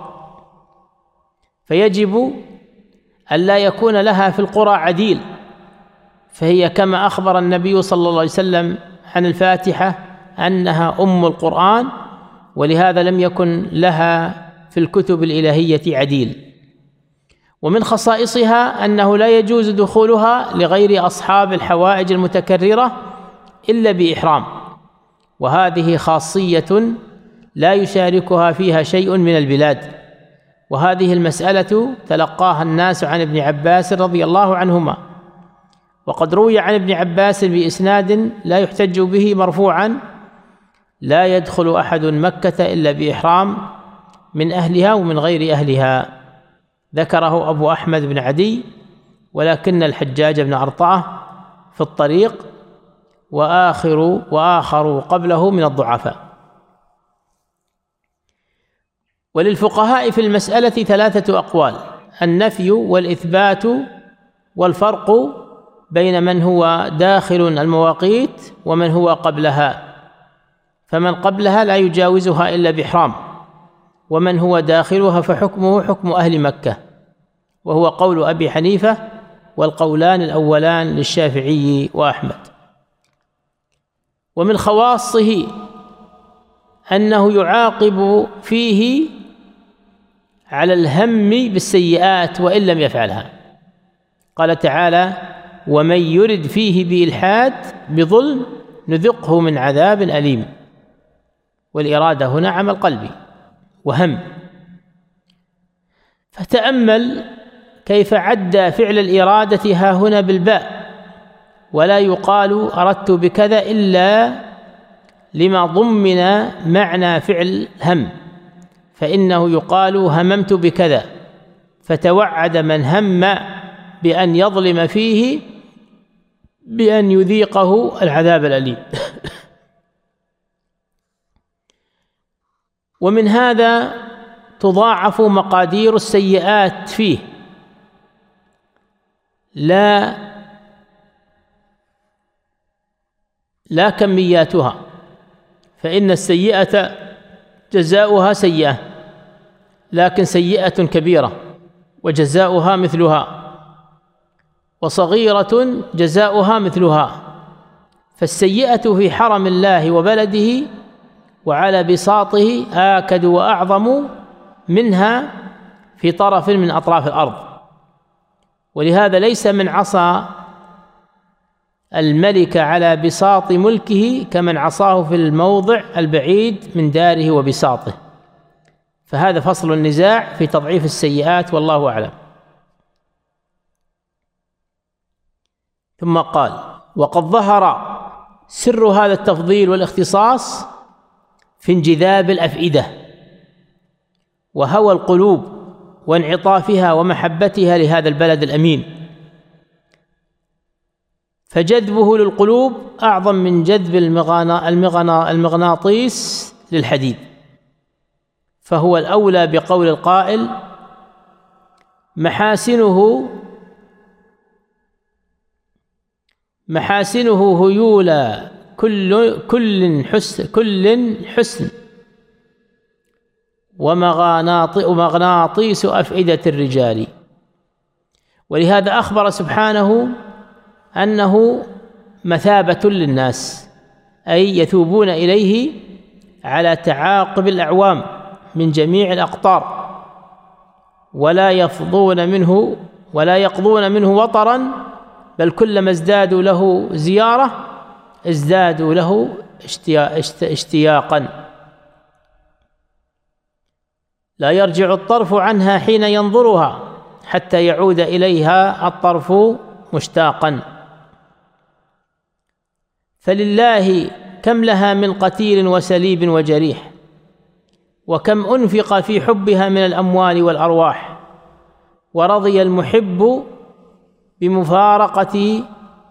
Speaker 2: فيجب أن لا يكون لها في القرى عديل، فهي كما أخبر النبي صلى الله عليه وسلم عن الفاتحة أنها أم القرآن، ولهذا لم يكن لها في الكتب الإلهية عديل. ومن خصائصها أنه لا يجوز دخولها لغير أصحاب الحوائج المتكررة إلا بإحرام، وهذه خاصية لا يشاركها فيها شيء من البلاد، وهذه المسألة تلقاها الناس عن ابن عباس رضي الله عنهما، وقد روي عن ابن عباس بإسناد لا يحتج به مرفوعا: لا يدخل أحد مكة إلا بإحرام من أهلها ومن غير أهلها. ذكره أبو أحمد بن عدي، ولكن الحجاج بن أرطاة في الطريق، وآخر وآخر قبله من الضعفاء. وللفقهاء في المسألة ثلاثة أقوال: النفي والإثبات، والفرق بين من هو داخل المواقيت ومن هو قبلها، فمن قبلها لا يجاوزها إلا بإحرام، ومن هو داخلها فحكمه حكم أهل مكة، وهو قول أبي حنيفة، والقولان الأولان للشافعي وأحمد. ومن خواصه أنه يعاقب فيه على الهم بالسيئات وإن لم يفعلها. قال تعالى: ومن يرد فيه بإلحاد بظلم نذقه من عذاب أليم. والإرادة هنا عمل قلبي وهم. فتأمل كيف عدى فعل الإرادة ها هنا بالباء، ولا يقال أردت بكذا إلا لما ضمن معنى فعل هم، فإنه يقال هممت بكذا، فتوعد من هم بأن يظلم فيه بأن يذيقه العذاب الأليم. ومن هذا تضاعف مقادير السيئات فيه، لا لا كمياتها، فإن السيئة جزاؤها سيئة، لكن سيئة كبيرة وجزاؤها مثلها، وصغيرة جزاؤها مثلها. فالسيئة في حرم الله وبلده وعلى بساطه آكد وأعظم منها في طرف من أطراف الأرض، ولهذا ليس من عصى الملك على بساط ملكه كمن عصاه في الموضع البعيد من داره وبساطه. فهذا فصل النزاع في تضعيف السيئات، والله أعلم. ثم قال: وقد ظهر سر هذا التفضيل والاختصاص في انجذاب الأفئدة وهوى القلوب وانعطافها ومحبتها لهذا البلد الأمين، فجذبه للقلوب أعظم من جذب المغنا المغنا المغناطيس للحديد، فهو الأولى بقول القائل: محاسنه محاسنه هيولا كل كل حسن كل حسن ومغناطيس أفئدة الرجال. ولهذا أخبر سبحانه أنه مثابة للناس، أي يثوبون إليه على تعاقب الأعوام من جميع الأقطار، ولا يفضون منه ولا يقضون منه وطرا، بل كلما ازدادوا له زيارة ازدادوا له اشتياقا. لا يرجع الطرف عنها حين ينظرها حتى يعود إليها الطرف مشتاقا. فلله كم لها من قتيل وسليب وجريح، وكم أنفق في حبها من الأموال والأرواح، ورضي المحب بمفارقة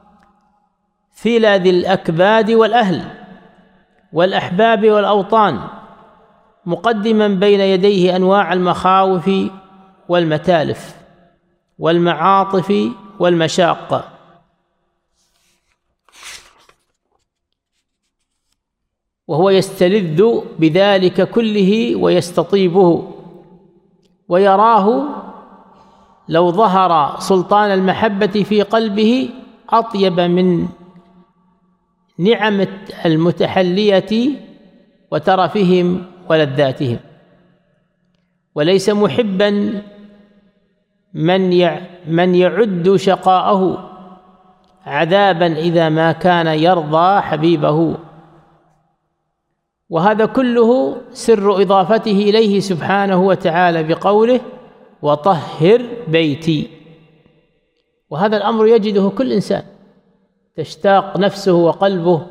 Speaker 2: فلذ الأكباد والأهل والأحباب والأوطان، مقدما بين يديه أنواع المخاوف والمتالف والمعاطف والمشاق، وهو يستلذ بذلك كله ويستطيبه، ويراه لو ظهر سلطان المحبة في قلبه أطيب من نعم المتحلية وترفهم ولذاتهم. وليس محبا من من يعد شقاءه عذابا إذا ما كان يرضى حبيبه. وهذا كله سر إضافته إليه سبحانه وتعالى بقوله: وطهر بيتي. وهذا الأمر يجده كل إنسان، تشتاق نفسه وقلبه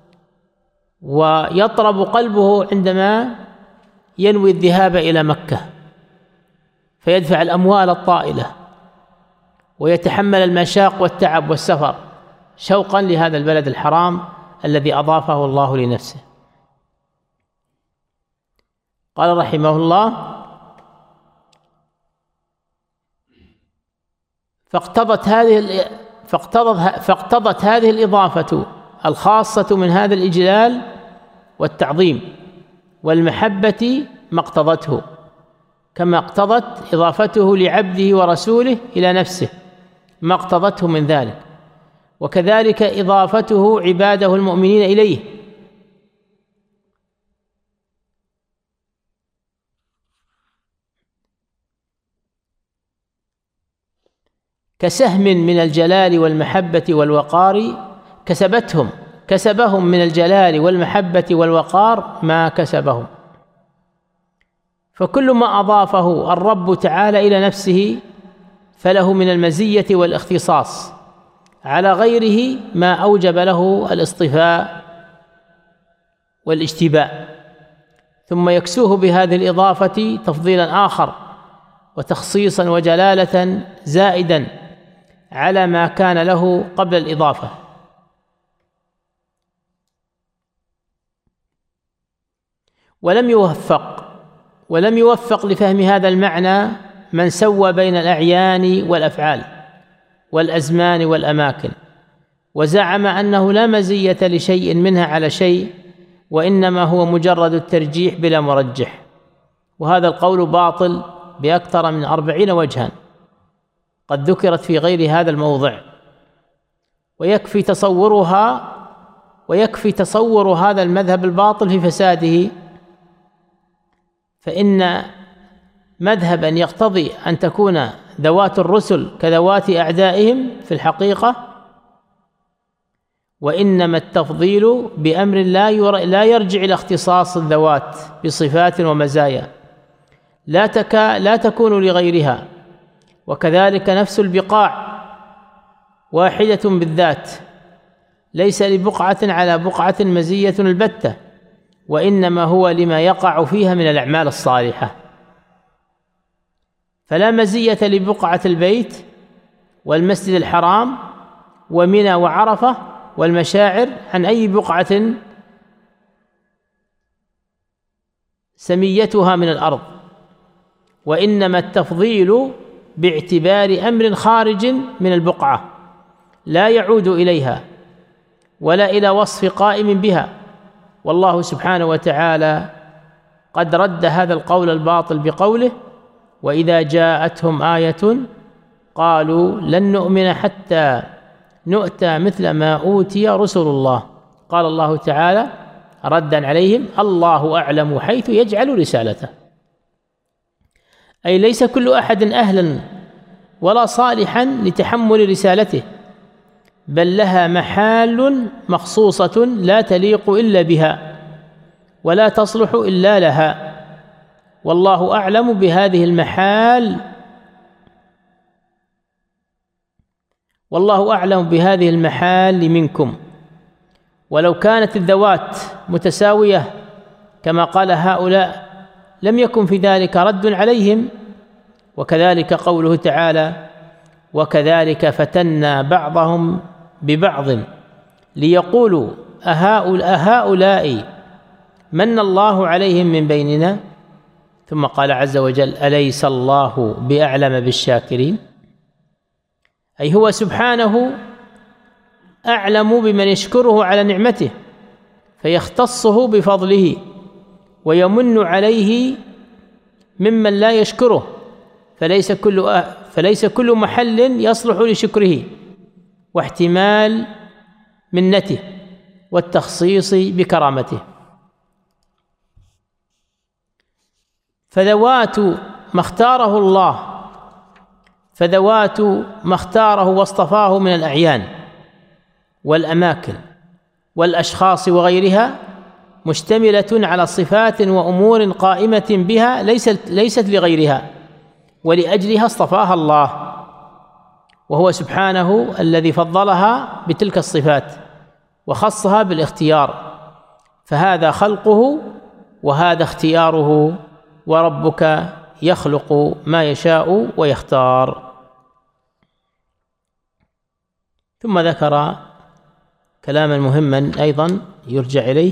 Speaker 2: ويطرب قلبه عندما ينوي الذهاب إلى مكة، فيدفع الأموال الطائلة ويتحمل المشاق والتعب والسفر شوقا لهذا البلد الحرام الذي أضافه الله لنفسه. قال رحمه الله: فاقتضت هذه فاقتضت فاقتضت هذه الإضافة الخاصة من هذا الإجلال والتعظيم والمحبة ما اقتضته، كما اقتضت إضافته لعبده ورسوله إلى نفسه ما اقتضته من ذلك، وكذلك إضافته عباده المؤمنين إليه، كسهم من الجلال والمحبة والوقار كسبتهم كسبهم من الجلال والمحبة والوقار ما كسبهم. فكل ما أضافه الرب تعالى إلى نفسه فله من المزية والاختصاص على غيره ما أوجب له الاصطفاء والاجتباء، ثم يكسوه بهذه الإضافة تفضيلا آخر وتخصيصا وجلالة زائدا على ما كان له قبل الإضافة. ولم يوفق ولم يوفق لفهم هذا المعنى من سوى بين الأعيان والأفعال والأزمان والأماكن، وزعم أنه لا مزية لشيء منها على شيء، وإنما هو مجرد الترجيح بلا مرجح. وهذا القول باطل بأكثر من أربعين وجها قد ذكرت في غير هذا الموضع، ويكفي تصورها ويكفي تصور هذا المذهب الباطل في فساده. فإن مذهبا يقتضي أن تكون ذوات الرسل كذوات أعدائهم في الحقيقة، وإنما التفضيل بأمر لا لا يرجع إلى اختصاص الذوات بصفات ومزايا لا تكا لا تكون لغيرها. وكذلك نفس البقاع واحدة بالذات، ليس لبقعة على بقعة مزية البتة، وإنما هو لما يقع فيها من الأعمال الصالحة. فلا مزية لبقعة البيت والمسجد الحرام ومنى وعرفة والمشاعر عن أي بقعة سميتها من الأرض، وإنما التفضيل باعتبار أمر خارج من البقعة لا يعود إليها ولا إلى وصف قائم بها. والله سبحانه وتعالى قد رد هذا القول الباطل بقوله: وإذا جاءتهم آية قالوا لن نؤمن حتى نؤتى مثل ما أوتي رسل الله. قال الله تعالى ردا عليهم: الله أعلم حيث يجعل رسالته، أي ليس كل أحد أهلا ولا صالحا لتحمل رسالته، بل لها محال مخصوصة لا تليق إلا بها ولا تصلح إلا لها، والله أعلم بهذه المحال والله أعلم بهذه المحال منكم. ولو كانت الذوات متساوية كما قال هؤلاء لم يكن في ذلك رد عليهم. وكذلك قوله تعالى: وكذلك فتنا بعضهم ببعض ليقولوا أهؤلاء من الله عليهم من بيننا. ثم قال عز وجل: أليس الله بأعلم بالشاكرين؟ أي هو سبحانه أعلم بمن يشكره على نعمته فيختصه بفضله ويمن عليه ممن لا يشكره، فليس كل فليس كل محل يصلح لشكره واحتمال منته والتخصيص بكرامته. فذوات ما اختاره الله فذوات ما اختاره واصطفاه من الأعيان والأماكن والأشخاص وغيرها مشتملة على صفات وأمور قائمة بها ليست ليست لغيرها، ولأجلها اصطفاها الله، وهو سبحانه الذي فضلها بتلك الصفات وخصها بالاختيار، فهذا خلقه وهذا اختياره، وربك يخلق ما يشاء ويختار. ثم ذكر كلاما مهما أيضا يرجع إليه: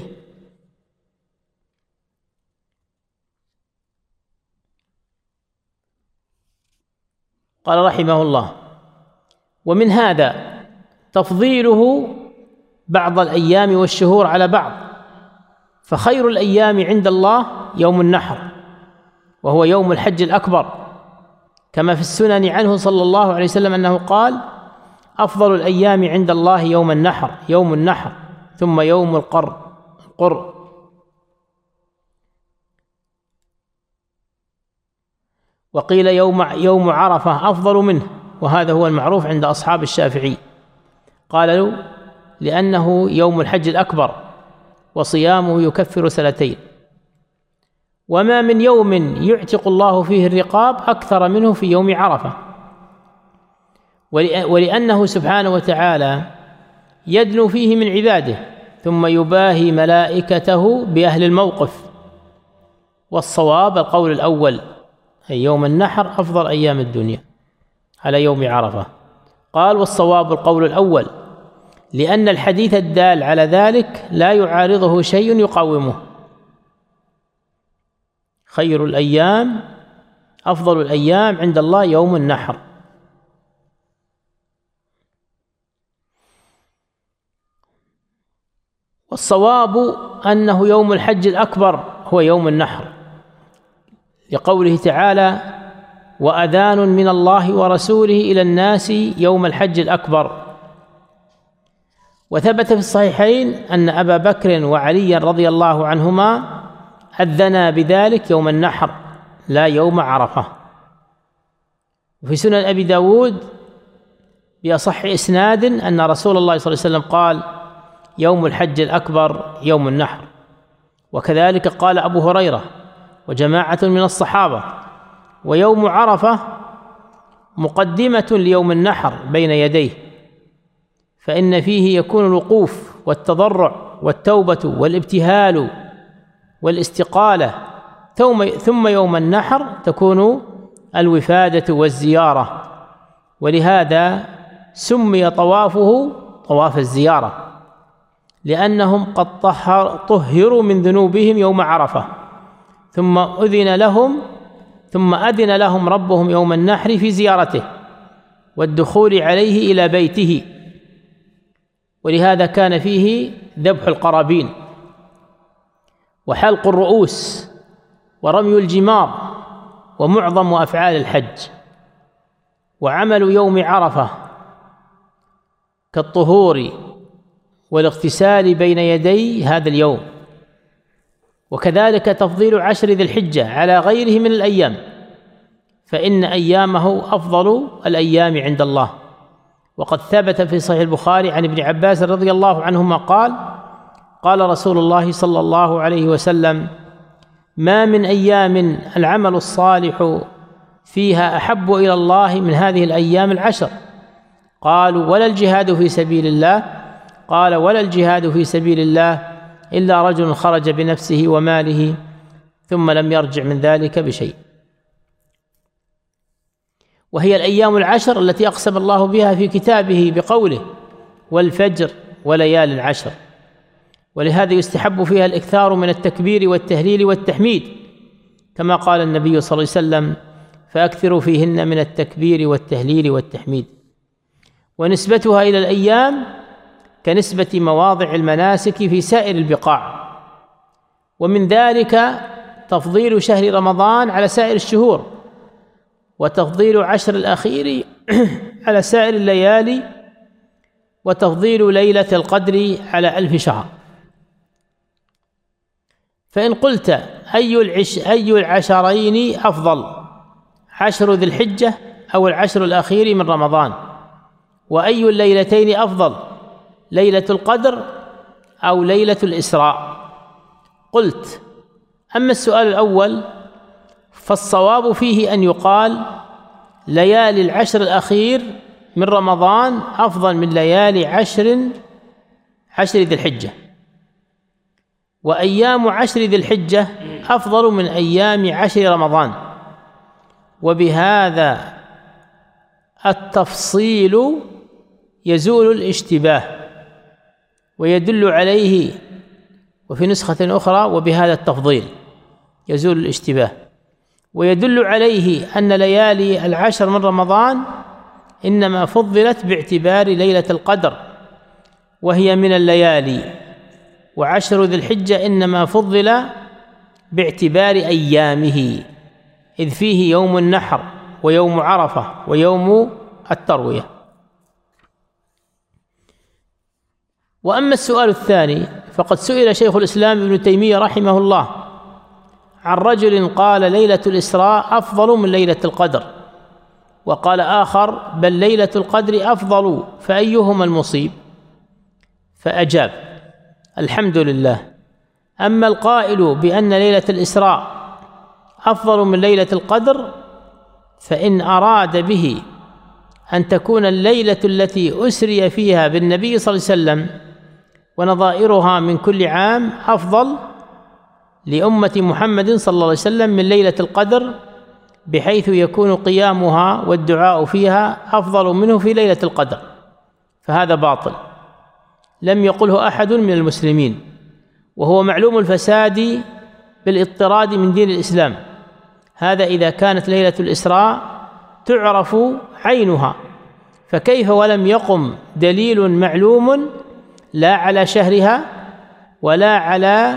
Speaker 2: قال رحمه الله: ومن هذا تفضيله بعض الأيام والشهور على بعض، فخير الأيام عند الله يوم النحر، وهو يوم الحج الأكبر، كما في السنن عنه صلى الله عليه وسلم أنه قال: أفضل الأيام عند الله يوم النحر يوم النحر ثم يوم القر القر وقيل يوم يوم عرفة أفضل منه، وهذا هو المعروف عند أصحاب الشافعي، قالوا لأنه يوم الحج الأكبر وصيامه يكفر سنتين، وما من يوم يعتق الله فيه الرقاب أكثر منه في يوم عرفة، ولأنه سبحانه وتعالى يدنو فيه من عباده ثم يباهي ملائكته بأهل الموقف. والصواب القول الأول، أي يوم النحر أفضل أيام الدنيا على يوم عرفة. قال: والصواب القول الأول، لأن الحديث الدال على ذلك لا يعارضه شيء يقاومه. خير الأيام أفضل الأيام عند الله يوم النحر. والصواب أنه يوم الحج الأكبر هو يوم النحر، لقوله تعالى: وأذان من الله ورسوله إلى الناس يوم الحج الأكبر. وثبت في الصحيحين أن أبا بكر وعلي رضي الله عنهما أذنا بذلك يوم النحر لا يوم عرفة. وفي سنن أبي داود بأصح إسناد أن رسول الله صلى الله عليه وسلم قال: يوم الحج الأكبر يوم النحر. وكذلك قال أبو هريرة وجماعة من الصحابة: ويوم عرفة مقدمة ليوم النحر بين يديه، فإن فيه يكون الوقوف والتضرع والتوبة والابتهال والاستقالة، ثم يوم النحر تكون الوفادة والزيارة، ولهذا سمي طوافه طواف الزيارة، لأنهم قد طهر طهروا من ذنوبهم يوم عرفة، ثم أذن لهم ثم أذن لهم ربهم يوم النحر في زيارته والدخول عليه إلى بيته، ولهذا كان فيه ذبح القرابين وحلق الرؤوس ورمي الجمار ومعظم أفعال الحج. وعمل يوم عرفة كالطهور والاغتسال بين يدي هذا اليوم. وكذلك تفضيل عشر ذي الحجة على غيره من الأيام، فإن أيامه أفضل الأيام عند الله. وقد ثبت في صحيح البخاري عن ابن عباس رضي الله عنهما قال: قال رسول الله صلى الله عليه وسلم: ما من أيام العمل الصالح فيها أحب إلى الله من هذه الأيام العشر. قالوا: ولا الجهاد في سبيل الله؟ قال: ولا الجهاد في سبيل الله إلا رجل خرج بنفسه وماله ثم لم يرجع من ذلك بشيء. وهي الأيام العشر التي أقسم الله بها في كتابه بقوله: والفجر وليال العشر. ولهذا يستحب فيها الإكثار من التكبير والتهليل والتحميد، كما قال النبي صلى الله عليه وسلم: فأكثروا فيهن من التكبير والتهليل والتحميد. ونسبتها إلى الأيام كنسبة مواضع المناسك في سائر البقاع. ومن ذلك تفضيل شهر رمضان على سائر الشهور، وتفضيل عشر الأخير على سائر الليالي، وتفضيل ليلة القدر على ألف شهر. فإن قلت: أي العش أي العشرين أفضل، عشر ذي الحجة أو العشر الأخير من رمضان؟ وأي الليلتين أفضل، ليلة القدر أو ليلة الإسراء؟ قلت: أما السؤال الأول فالصواب فيه أن يقال: ليالي العشر الأخير من رمضان أفضل من ليالي عشر عشر ذي الحجة، وأيام عشر ذي الحجة أفضل من أيام عشر رمضان. وبهذا التفصيل يزول الاشتباه، ويدل عليه، وفي نسخة أخرى: وبهذا التفضيل يزول الاشتباه، ويدل عليه أن ليالي العشر من رمضان إنما فضلت باعتبار ليلة القدر وهي من الليالي، وعشر ذي الحجة إنما فضل باعتبار أيامه، إذ فيه يوم النحر ويوم عرفة ويوم التروية. وأما السؤال الثاني فقد سئل شيخ الإسلام ابن تيمية رحمه الله عن رجل قال: ليلة الإسراء أفضل من ليلة القدر، وقال آخر: بل ليلة القدر أفضل، فأيهما المصيب؟ فأجاب: الحمد لله، أما القائل بأن ليلة الإسراء أفضل من ليلة القدر فإن أراد به أن تكون الليلة التي أسري فيها بالنبي صلى الله عليه وسلم ونظائرها من كل عام أفضل لأمة محمد صلى الله عليه وسلم من ليلة القدر، بحيث يكون قيامها والدعاء فيها أفضل منه في ليلة القدر، فهذا باطل لم يقله أحد من المسلمين، وهو معلوم الفساد بالاضطراد من دين الإسلام. هذا إذا كانت ليلة الإسراء تعرف عينها، فكيف ولم يقم دليل معلوم لا على شهرها ولا على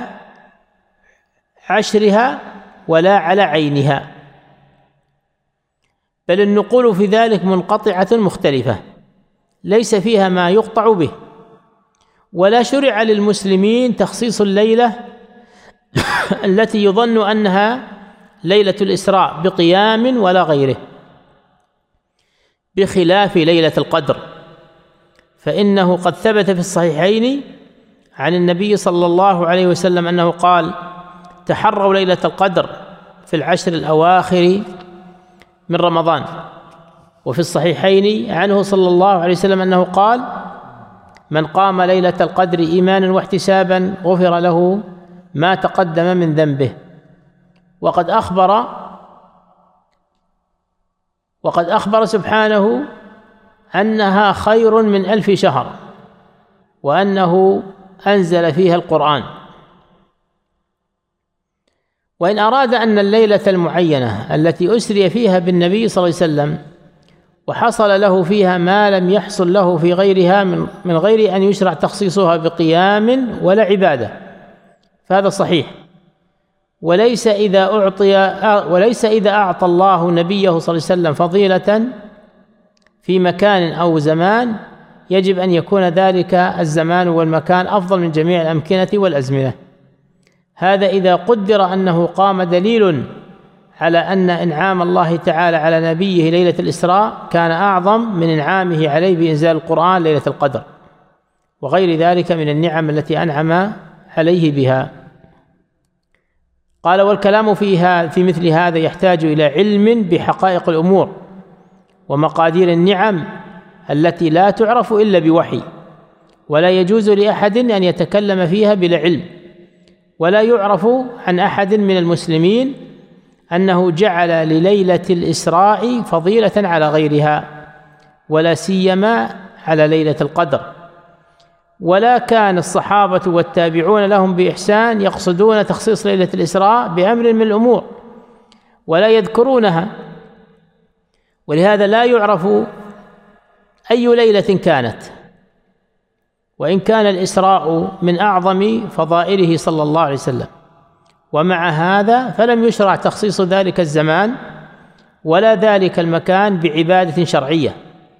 Speaker 2: عشرها ولا على عينها، بل النقول في ذلك منقطعة مختلفة ليس فيها ما يقطع به. ولا شرع للمسلمين تخصيص الليلة التي يظن أنها ليلة الإسراء بقيام ولا غيره، بخلاف ليلة القدر، فإنه قد ثبت في الصحيحين عن النبي صلى الله عليه وسلم أنه قال: تحروا ليلة القدر في العشر الأواخر من رمضان. وفي الصحيحين عنه صلى الله عليه وسلم أنه قال: من قام ليلة القدر إيمانا واحتسابا غفر له ما تقدم من ذنبه. وقد أخبر وقد أخبر سبحانه أنها خير من ألف شهر، وأنه أنزل فيها القرآن. وإن أراد أن الليلة المعينة التي أسري فيها بالنبي صلى الله عليه وسلم وحصل له فيها ما لم يحصل له في غيرها من من غير أن يشرع تخصيصها بقيام ولا عبادة، فهذا صحيح. وليس إذا أعطي وليس إذا أعطى الله نبيه صلى الله عليه وسلم فضيلة في مكان أو زمان يجب أن يكون ذلك الزمان والمكان أفضل من جميع الأمكنة والأزمنة. هذا إذا قدر أنه قام دليل على أن إنعام الله تعالى على نبيه ليلة الإسراء كان أعظم من إنعامه عليه بإنزال القرآن ليلة القدر وغير ذلك من النعم التي أنعم عليه بها. قال: والكلام فيها في مثل هذا يحتاج إلى علم بحقائق الأمور ومقادير النعم التي لا تعرف إلا بوحي، ولا يجوز لأحد أن يتكلم فيها بلا علم، ولا يعرف عن أحد من المسلمين أنه جعل لليلة الإسراء فضيلة على غيرها، ولا سيما على ليلة القدر، ولا كان الصحابة والتابعون لهم بإحسان يقصدون تخصيص ليلة الإسراء بأمر من الأمور ولا يذكرونها، ولهذا لا يعرف أي ليلة كانت، وإن كان الإسراء من أعظم فضائله صلى الله عليه وسلم، ومع هذا فلم يشرع تخصيص ذلك الزمان ولا ذلك المكان بعبادة شرعية،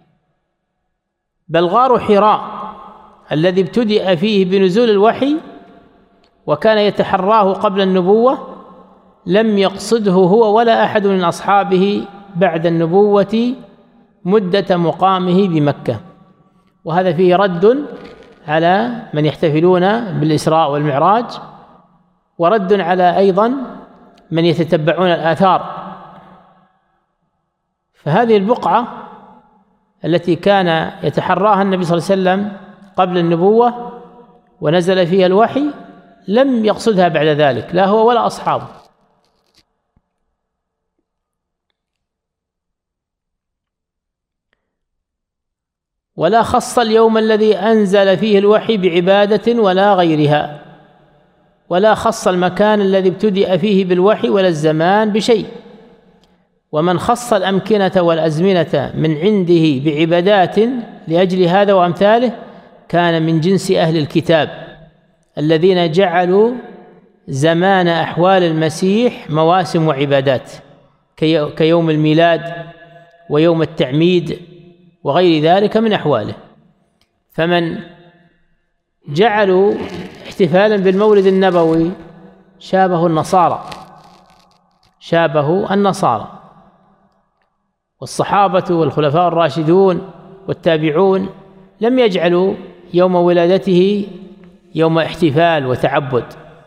Speaker 2: بل غار حراء الذي ابتدأ فيه بنزول الوحي وكان يتحراه قبل النبوة لم يقصده هو ولا أحد من أصحابه بعد النبوة مدة مقامه بمكة، وهذا فيه رد على من يحتفلون بالإسراء والمعراج، ورد على أيضا من يتتبعون الآثار. فهذه البقعة التي كان يتحراها النبي صلى الله عليه وسلم قبل النبوة ونزل فيها الوحي لم يقصدها بعد ذلك، لا هو ولا أصحابه. ولا خص اليوم الذي أنزل فيه الوحي بعبادة ولا غيرها، ولا خص المكان الذي ابتدأ فيه بالوحي ولا الزمان بشيء. ومن خص الأمكنة والأزمنة من عنده بعبادات لأجل هذا وأمثاله كان من جنس أهل الكتاب الذين جعلوا زمان أحوال المسيح مواسم وعبادات كيوم الميلاد ويوم التعميد وغير ذلك من أحواله. فمن جعلوا احتفالا بالمولد النبوي شابه النصارى شابه النصارى والصحابة والخلفاء الراشدون والتابعون لم يجعلوا يوم ولادته يوم احتفال وتعبد.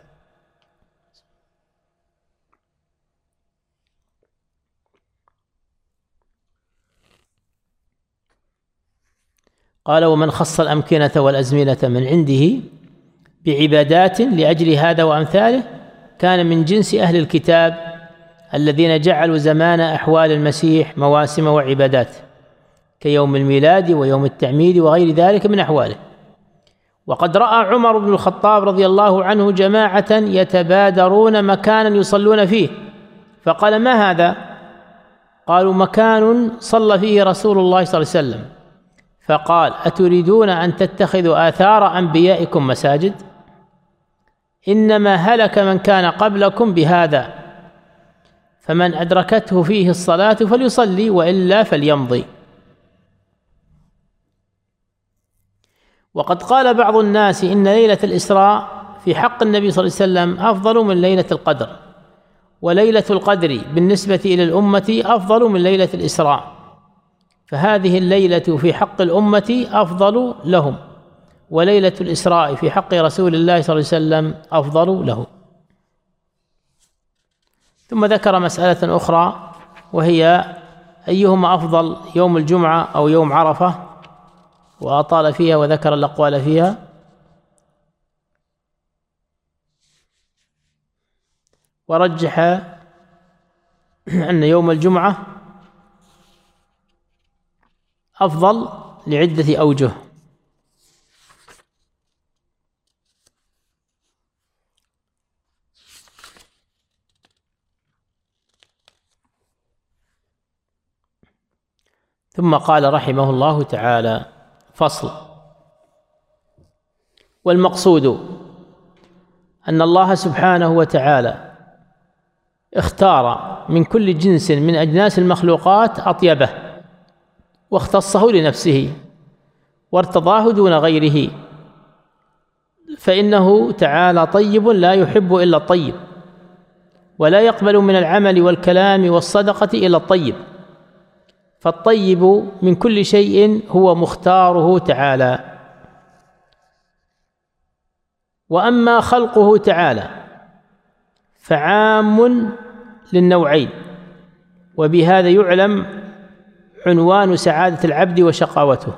Speaker 2: قال: ومن خص الأمكنة والأزمنة من عنده بعبادات لأجل هذا وأمثاله كان من جنس أهل الكتاب الذين جعلوا زمان أحوال المسيح مواسم وعبادات كيوم الميلاد ويوم التعميد وغير ذلك من أحواله. وقد رأى عمر بن الخطاب رضي الله عنه جماعة يتبادرون مكانا يصلون فيه فقال: ما هذا؟ قالوا: مكان صلى فيه رسول الله صلى الله عليه وسلم. فقال: أتريدون أن تتخذوا آثار أنبيائكم مساجد؟ إنما هلك من كان قبلكم بهذا، فمن أدركته فيه الصلاة فليصلي وإلا فليمضي. وقد قال بعض الناس إن ليلة الإسراء في حق النبي صلى الله عليه وسلم أفضل من ليلة القدر، وليلة القدر بالنسبة إلى الأمة أفضل من ليلة الإسراء، فهذه الليلة في حق الأمة أفضل لهم، وليلة الإسراء في حق رسول الله صلى الله عليه وسلم أفضل له. ثم ذكر مسألة أخرى وهي أيهما أفضل، يوم الجمعة أو يوم عرفة، وأطال فيها وذكر الأقوال فيها. ورجح أن يوم الجمعة أفضل لعدة أوجه. ثم قال رحمه الله تعالى: فصل. والمقصود أن الله سبحانه وتعالى اختار من كل جنس من أجناس المخلوقات أطيبه واختصه لنفسه وارتضاه دون غيره، فإنه تعالى طيب لا يحب إلا الطيب، ولا يقبل من العمل والكلام والصدقة إلا الطيب، فالطيب من كل شيء هو مختاره تعالى. وأما خلقه تعالى فعام للنوعين، وبهذا يعلم عنوان سعادة العبد وشقاوته،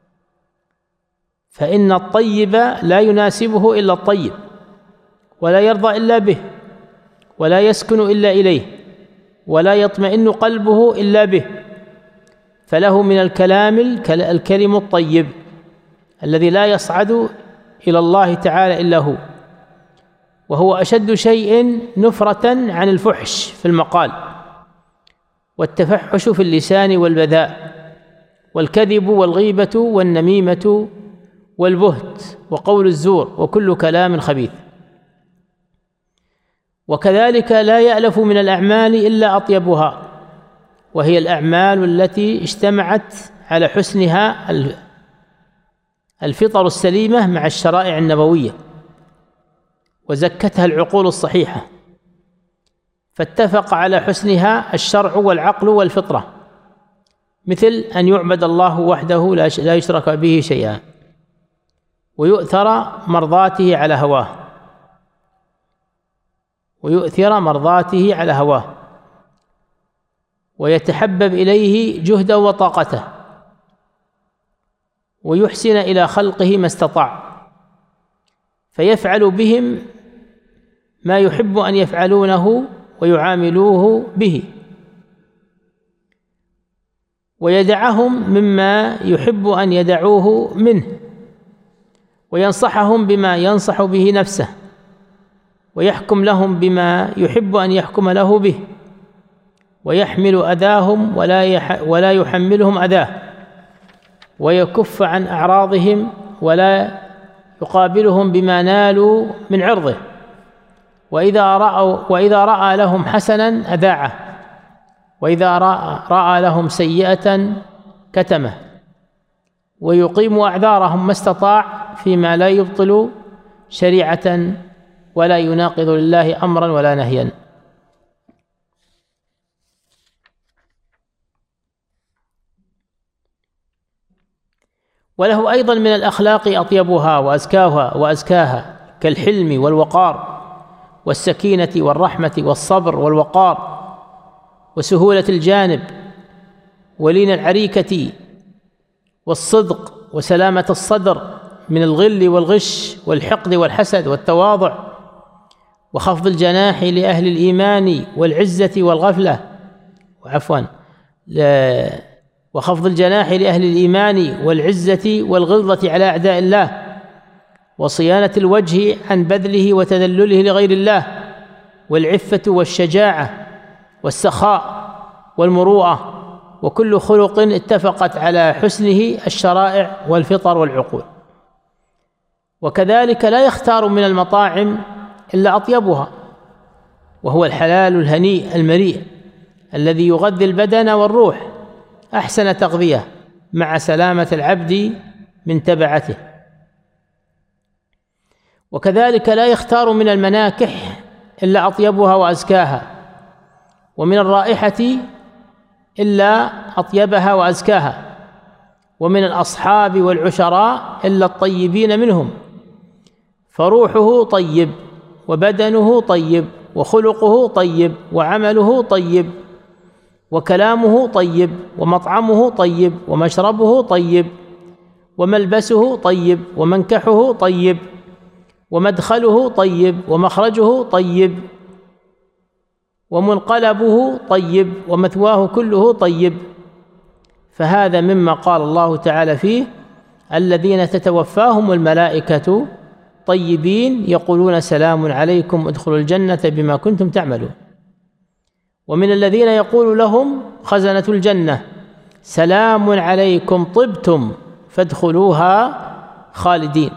Speaker 2: فإن الطيب لا يناسبه إلا الطيب، ولا يرضى إلا به، ولا يسكن إلا إليه، ولا يطمئن قلبه إلا به، فله من الكلام الكلم الطيب الذي لا يصعد إلى الله تعالى إلا هو، وهو أشد شيء نفرة عن الفحش في المقال، والتفحش في اللسان والبذاء، والكذب والغيبة والنميمة والبهت وقول الزور وكل كلام خبيث. وكذلك لا يألف من الأعمال إلا أطيبها، وهي الأعمال التي اجتمعت على حسنها الفطر السليمة مع الشرائع النبوية، وزكتها العقول الصحيحة، فاتفق على حسنها الشرع والعقل والفطرة، مثل أن يعبد الله وحده لا يشرك به شيئا، ويؤثر مرضاته على هواه ويؤثر مرضاته على هواه ويتحبب إليه جهده وطاقته، ويحسن إلى خلقه ما استطاع، فيفعل بهم ما يحب أن يفعلونه ويعاملوه به، ويدعهم مما يحب أن يدعوه منه، وينصحهم بما ينصح به نفسه، ويحكم لهم بما يحب أن يحكم له به، ويحمل أذاهم ولا يح ولا يحملهم أذاه، ويكف عن أعراضهم ولا يقابلهم بما نالوا من عرضه، وإذا رأوا وإذا رأى لهم حسنا أذاعه، وإذا رأى, رأى لهم سيئة كتمه، ويقيم أعذارهم ما استطاع فيما لا يبطل شريعة ولا يناقض لله أمرا ولا نهيا. وله أيضا من الأخلاق أطيبها وأزكاها وأزكاها كالحلم والوقار والسكينة والرحمة والصبر والوقار وسهولة الجانب ولين العريكة والصدق وسلامة الصدر من الغل والغش والحقد والحسد والتواضع، وخفض الجناح لأهل الإيمان والعزة والغفلة وعفوا وخفض الجناح لأهل الإيمان والعزة والغلظة على أعداء الله، وصيانة الوجه عن بذله وتذلله لغير الله، والعفة والشجاعة والسخاء والمروءة، وكل خلق اتفقت على حسنه الشرائع والفطر والعقول. وكذلك لا يختار من المطاعم إلا أطيبها، وهو الحلال الهنيء المريء الذي يغذي البدن والروح أحسن تغذية مع سلامة العبد من تبعته. وكذلك لا يختار من المناكح إلا أطيبها وأزكاها، ومن الرائحة إلا أطيبها وأزكاها، ومن الأصحاب والعشراء إلا الطيبين منهم، فروحه طيب وبدنه طيب وخلقه طيب وعمله طيب وكلامه طيب ومطعمه طيب ومشربه طيب وملبسه طيب ومنكحه طيب ومدخله طيب ومخرجه طيب ومنقلبه طيب ومثواه كله طيب. فهذا مما قال الله تعالى فيه: الذين تتوفاهم الملائكة طيبين يقولون سلام عليكم ادخلوا الجنة بما كنتم تعملون. ومن الذين يقول لهم خزنة الجنة سلام عليكم طبتم فادخلوها خالدين.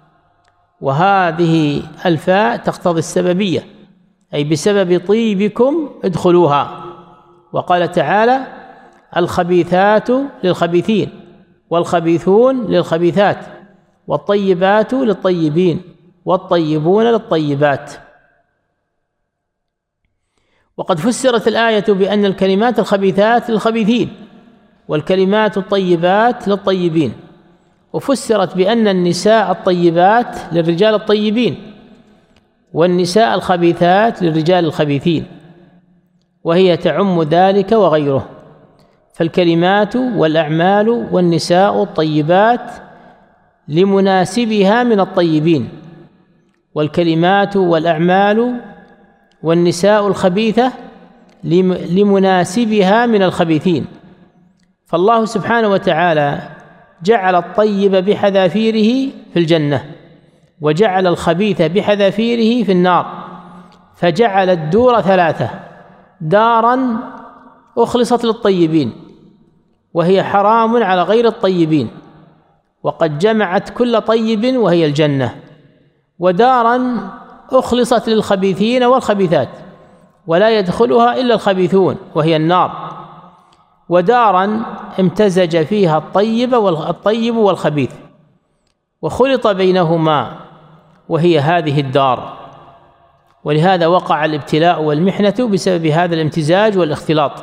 Speaker 2: وهذه الفاء تقتضي السببية، أي بسبب طيبكم ادخلوها. وقال تعالى: الخبيثات للخبيثين والخبيثون للخبيثات والطيبات للطيبين والطيبون للطيبات. وقد فسرت الآية بأن الكلمات الخبيثات للخبيثين والكلمات الطيبات للطيبين، وفسرت بأن النساء الطيبات للرجال الطيبين والنساء الخبيثات للرجال الخبيثين، وهي تعم ذلك وغيره. فالكلمات والأعمال والنساء الطيبات لمناسبها من الطيبين، والكلمات والأعمال والنساء الخبيثة لمناسبها من الخبيثين. فالله سبحانه وتعالى جعل الطيب بحذافيره في الجنة، وجعل الخبيث بحذافيره في النار، فجعل الدور ثلاثة: دارا أخلصت للطيبين وهي حرام على غير الطيبين وقد جمعت كل طيب وهي الجنة، ودارا أخلصت للخبيثين والخبيثات ولا يدخلها إلا الخبيثون وهي النار، ودارا امتزج فيها الطيب والطيب والخبيث وخلط بينهما وهي هذه الدار. ولهذا وقع الابتلاء والمحنة بسبب هذا الامتزاج والاختلاط،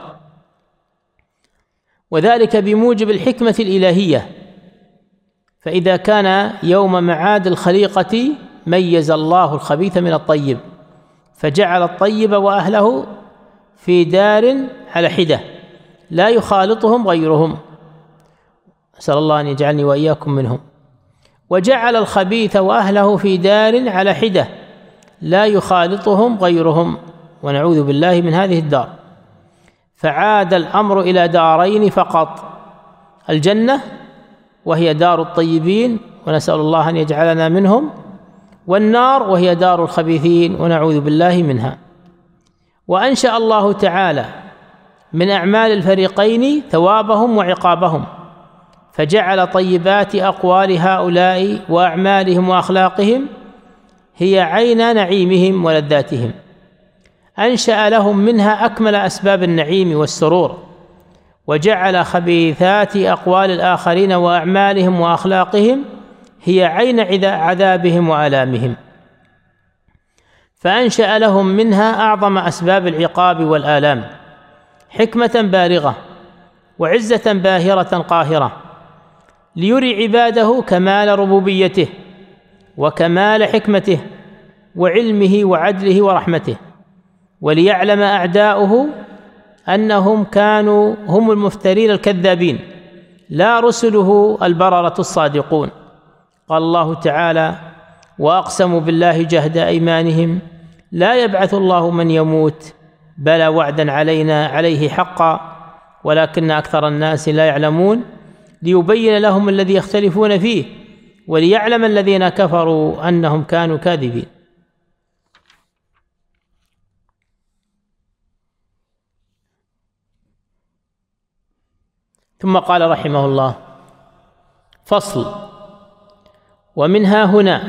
Speaker 2: وذلك بموجب الحكمة الإلهية. فإذا كان يوم معاد الخليقة ميز الله الخبيث من الطيب، فجعل الطيب وأهله في دار على حدة لا يخالطهم غيرهم، أسأل الله أن يجعلني وإياكم منهم، وجعل الخبيث وأهله في دار على حدة لا يخالطهم غيرهم، ونعوذ بالله من هذه الدار. فعاد الأمر إلى دارين فقط: الجنة وهي دار الطيبين ونسأل الله أن يجعلنا منهم، والنار وهي دار الخبيثين ونعوذ بالله منها. وأنشأ الله تعالى من أعمال الفريقين ثوابهم وعقابهم، فجعل طيبات أقوال هؤلاء وأعمالهم وأخلاقهم هي عين نعيمهم ولذاتهم، أنشأ لهم منها أكمل أسباب النعيم والسرور، وجعل خبيثات أقوال الآخرين وأعمالهم وأخلاقهم هي عين عذابهم وآلامهم، فأنشأ لهم منها أعظم أسباب العقاب والآلام، حكمة بالغة وعزة باهرة قاهرة، ليري عباده كمال ربوبيته وكمال حكمته وعلمه وعدله ورحمته، وليعلم أعداؤه أنهم كانوا هم المفترين الكذابين لا رسله البررة الصادقون. قال الله تعالى: وأقسموا بالله جهد أيمانهم لا يبعث الله من يموت بلى وعدا علينا عليه حقا ولكن أكثر الناس لا يعلمون، ليبين لهم الذي يختلفون فيه وليعلم الذين كفروا أنهم كانوا كاذبين. ثم قال رحمه الله: فصل. ومنها هنا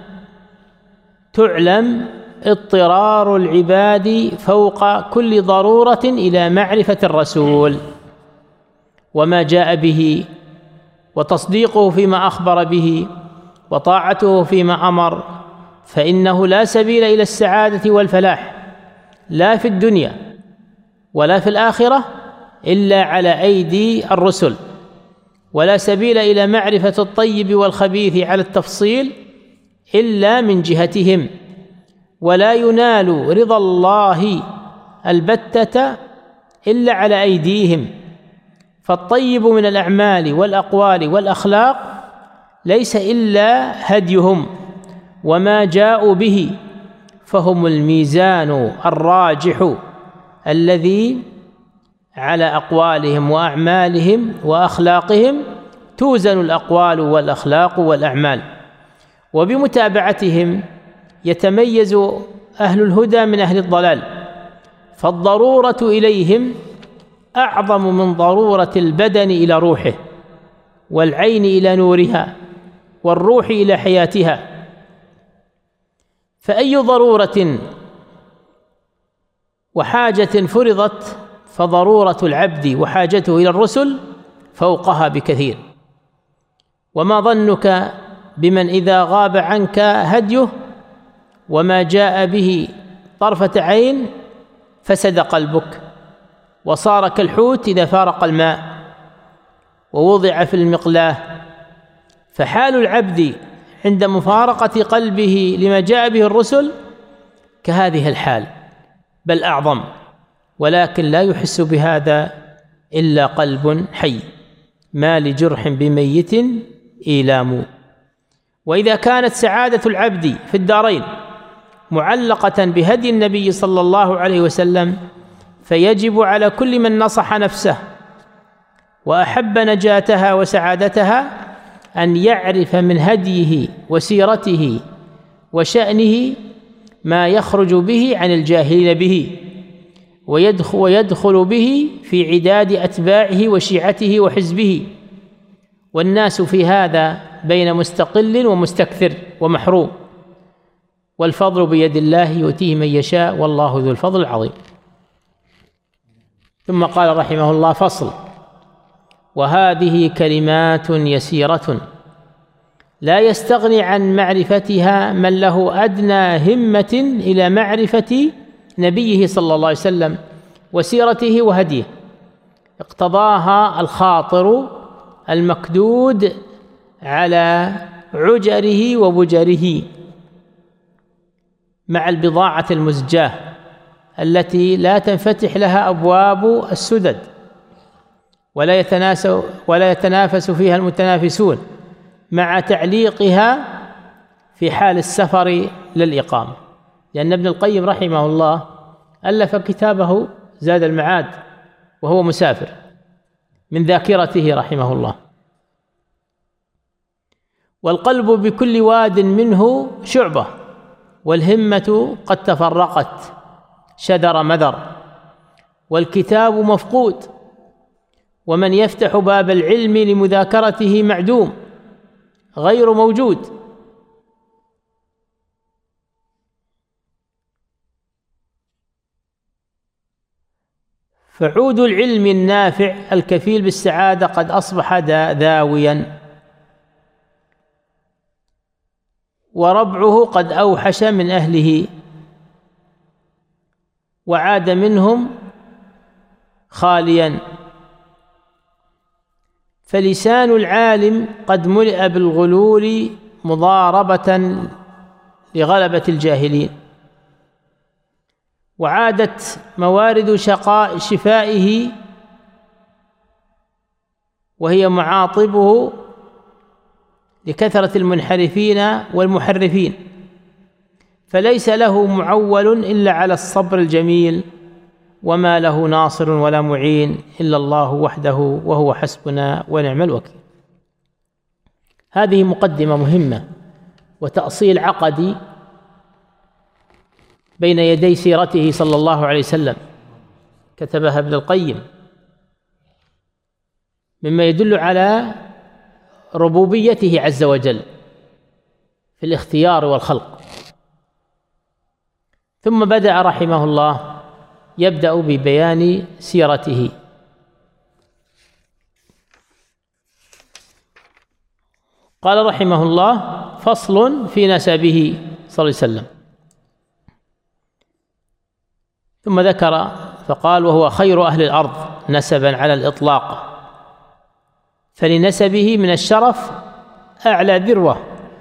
Speaker 2: تعلم اضطرار العباد فوق كل ضرورة إلى معرفة الرسول وما جاء به، وتصديقه فيما أخبر به، وطاعته فيما أمر، فإنه لا سبيل إلى السعادة والفلاح لا في الدنيا ولا في الآخرة إلا على أيدي الرسل، ولا سبيل إلى معرفة الطيب والخبيث على التفصيل إلا من جهتهم، ولا ينال رضا الله البتة إلا على أيديهم. فالطيب من الأعمال والأقوال والأخلاق ليس إلا هديهم وما جاءوا به، فهم الميزان الراجح الذي على أقوالهم وأعمالهم وأخلاقهم توزن الأقوال والأخلاق والأعمال، وبمتابعتهم يتميز أهل الهدى من أهل الضلال، فالضرورة إليهم أعظم من ضرورة البدن إلى روحه، والعين إلى نورها، والروح إلى حياتها. فأي ضرورة وحاجة فرضت فضرورة العبد وحاجته إلى الرسل فوقها بكثير. وما ظنك بمن إذا غاب عنك هديه وما جاء به طرفة عين فسد قلبك وصار كالحوت إذا فارق الماء ووضع في المقلاة. فحال العبد عند مفارقة قلبه لما جاء به الرسل كهذه الحال بل أعظم، ولكن لا يحس بهذا إلا قلب حي. ما لجرح بميت إيلام. وإذا كانت سعادة العبد في الدارين معلقة بهدي النبي صلى الله عليه وسلم فيجب على كل من نصح نفسه وأحب نجاتها وسعادتها أن يعرف من هديه وسيرته وشأنه ما يخرج به عن الجاهلين به ويدخل, ويدخل به في عداد أتباعه وشيعته وحزبه. والناس في هذا بين مستقل ومستكثر ومحروم، والفضل بيد الله يؤتيه من يشاء والله ذو الفضل العظيم. ثم قال رحمه الله: فصل. وهذه كلمات يسيرة لا يستغني عن معرفتها من له أدنى همة إلى معرفة نبيه صلى الله عليه وسلم وسيرته وهديه، اقتضاها الخاطر المكدود على عجره وبجره مع البضاعة المزجاة التي لا تنفتح لها أبواب السدد ولا يتناس ولا يتنافس فيها المتنافسون، مع تعليقها في حال السفر للإقامة. لأن ابن القيم رحمه الله ألف كتابه زاد المعاد وهو مسافر من ذاكرته رحمه الله. والقلب بكل واد منه شعبة، والهمة قد تفرقت شذر مذر، والكتاب مفقود، ومن يفتح باب العلم لمذاكرته معدوم غير موجود. فعود العلم النافع الكفيل بالسعادة قد أصبح ذاويا، وربعه قد أوحش من أهله وعاد منهم خاليا. فلسان العالم قد ملئ بالغلول مضاربة لغلبة الجاهلين، وعادت موارد شقاء شفائه وهي معاطبه لكثرة المنحرفين والمحرفين، فليس له معول إلا على الصبر الجميل، وما له ناصر ولا معين إلا الله وحده وهو حسبنا ونعم الوكيل. هذه مقدمة مهمة وتأصيل عقدي بين يدي سيرته صلى الله عليه وسلم كتبها ابن القيم، مما يدل على ربوبيته عز وجل في الاختيار والخلق. ثم بدأ رحمه الله يبدأ ببيان سيرته. قال رحمه الله: فصل في نسبه صلى الله عليه وسلم. ثم ذكر فقال: وهو خير أهل الأرض نسبا على الإطلاق، فلنسبه من الشرف أعلى ذروة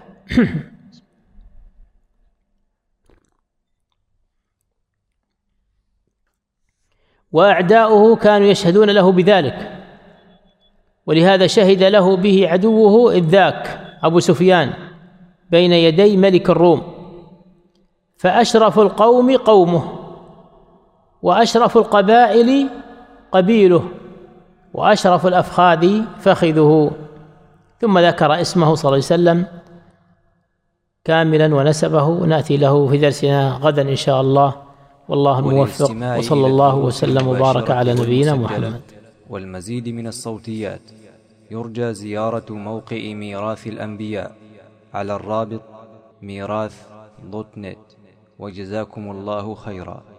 Speaker 2: وأعداؤه كانوا يشهدون له بذلك، ولهذا شهد له به عدوه إذ ذاك أبو سفيان بين يدي ملك الروم. فأشرف القوم قومه، وأشرف القبائل قبيله، وأشرف الأفخاذ فخذه. ثم ذكر اسمه صلى الله عليه وسلم كاملا ونسبه، نأتي له في درسنا غدا إن شاء الله، والله الموفق، وصلى الله وسلم وبارك على نبينا محمد.
Speaker 1: والمزيد من الصوتيات يرجى زيارة موقع ميراث الأنبياء على الرابط ميراث دوت نت. وجزاكم الله خيرا.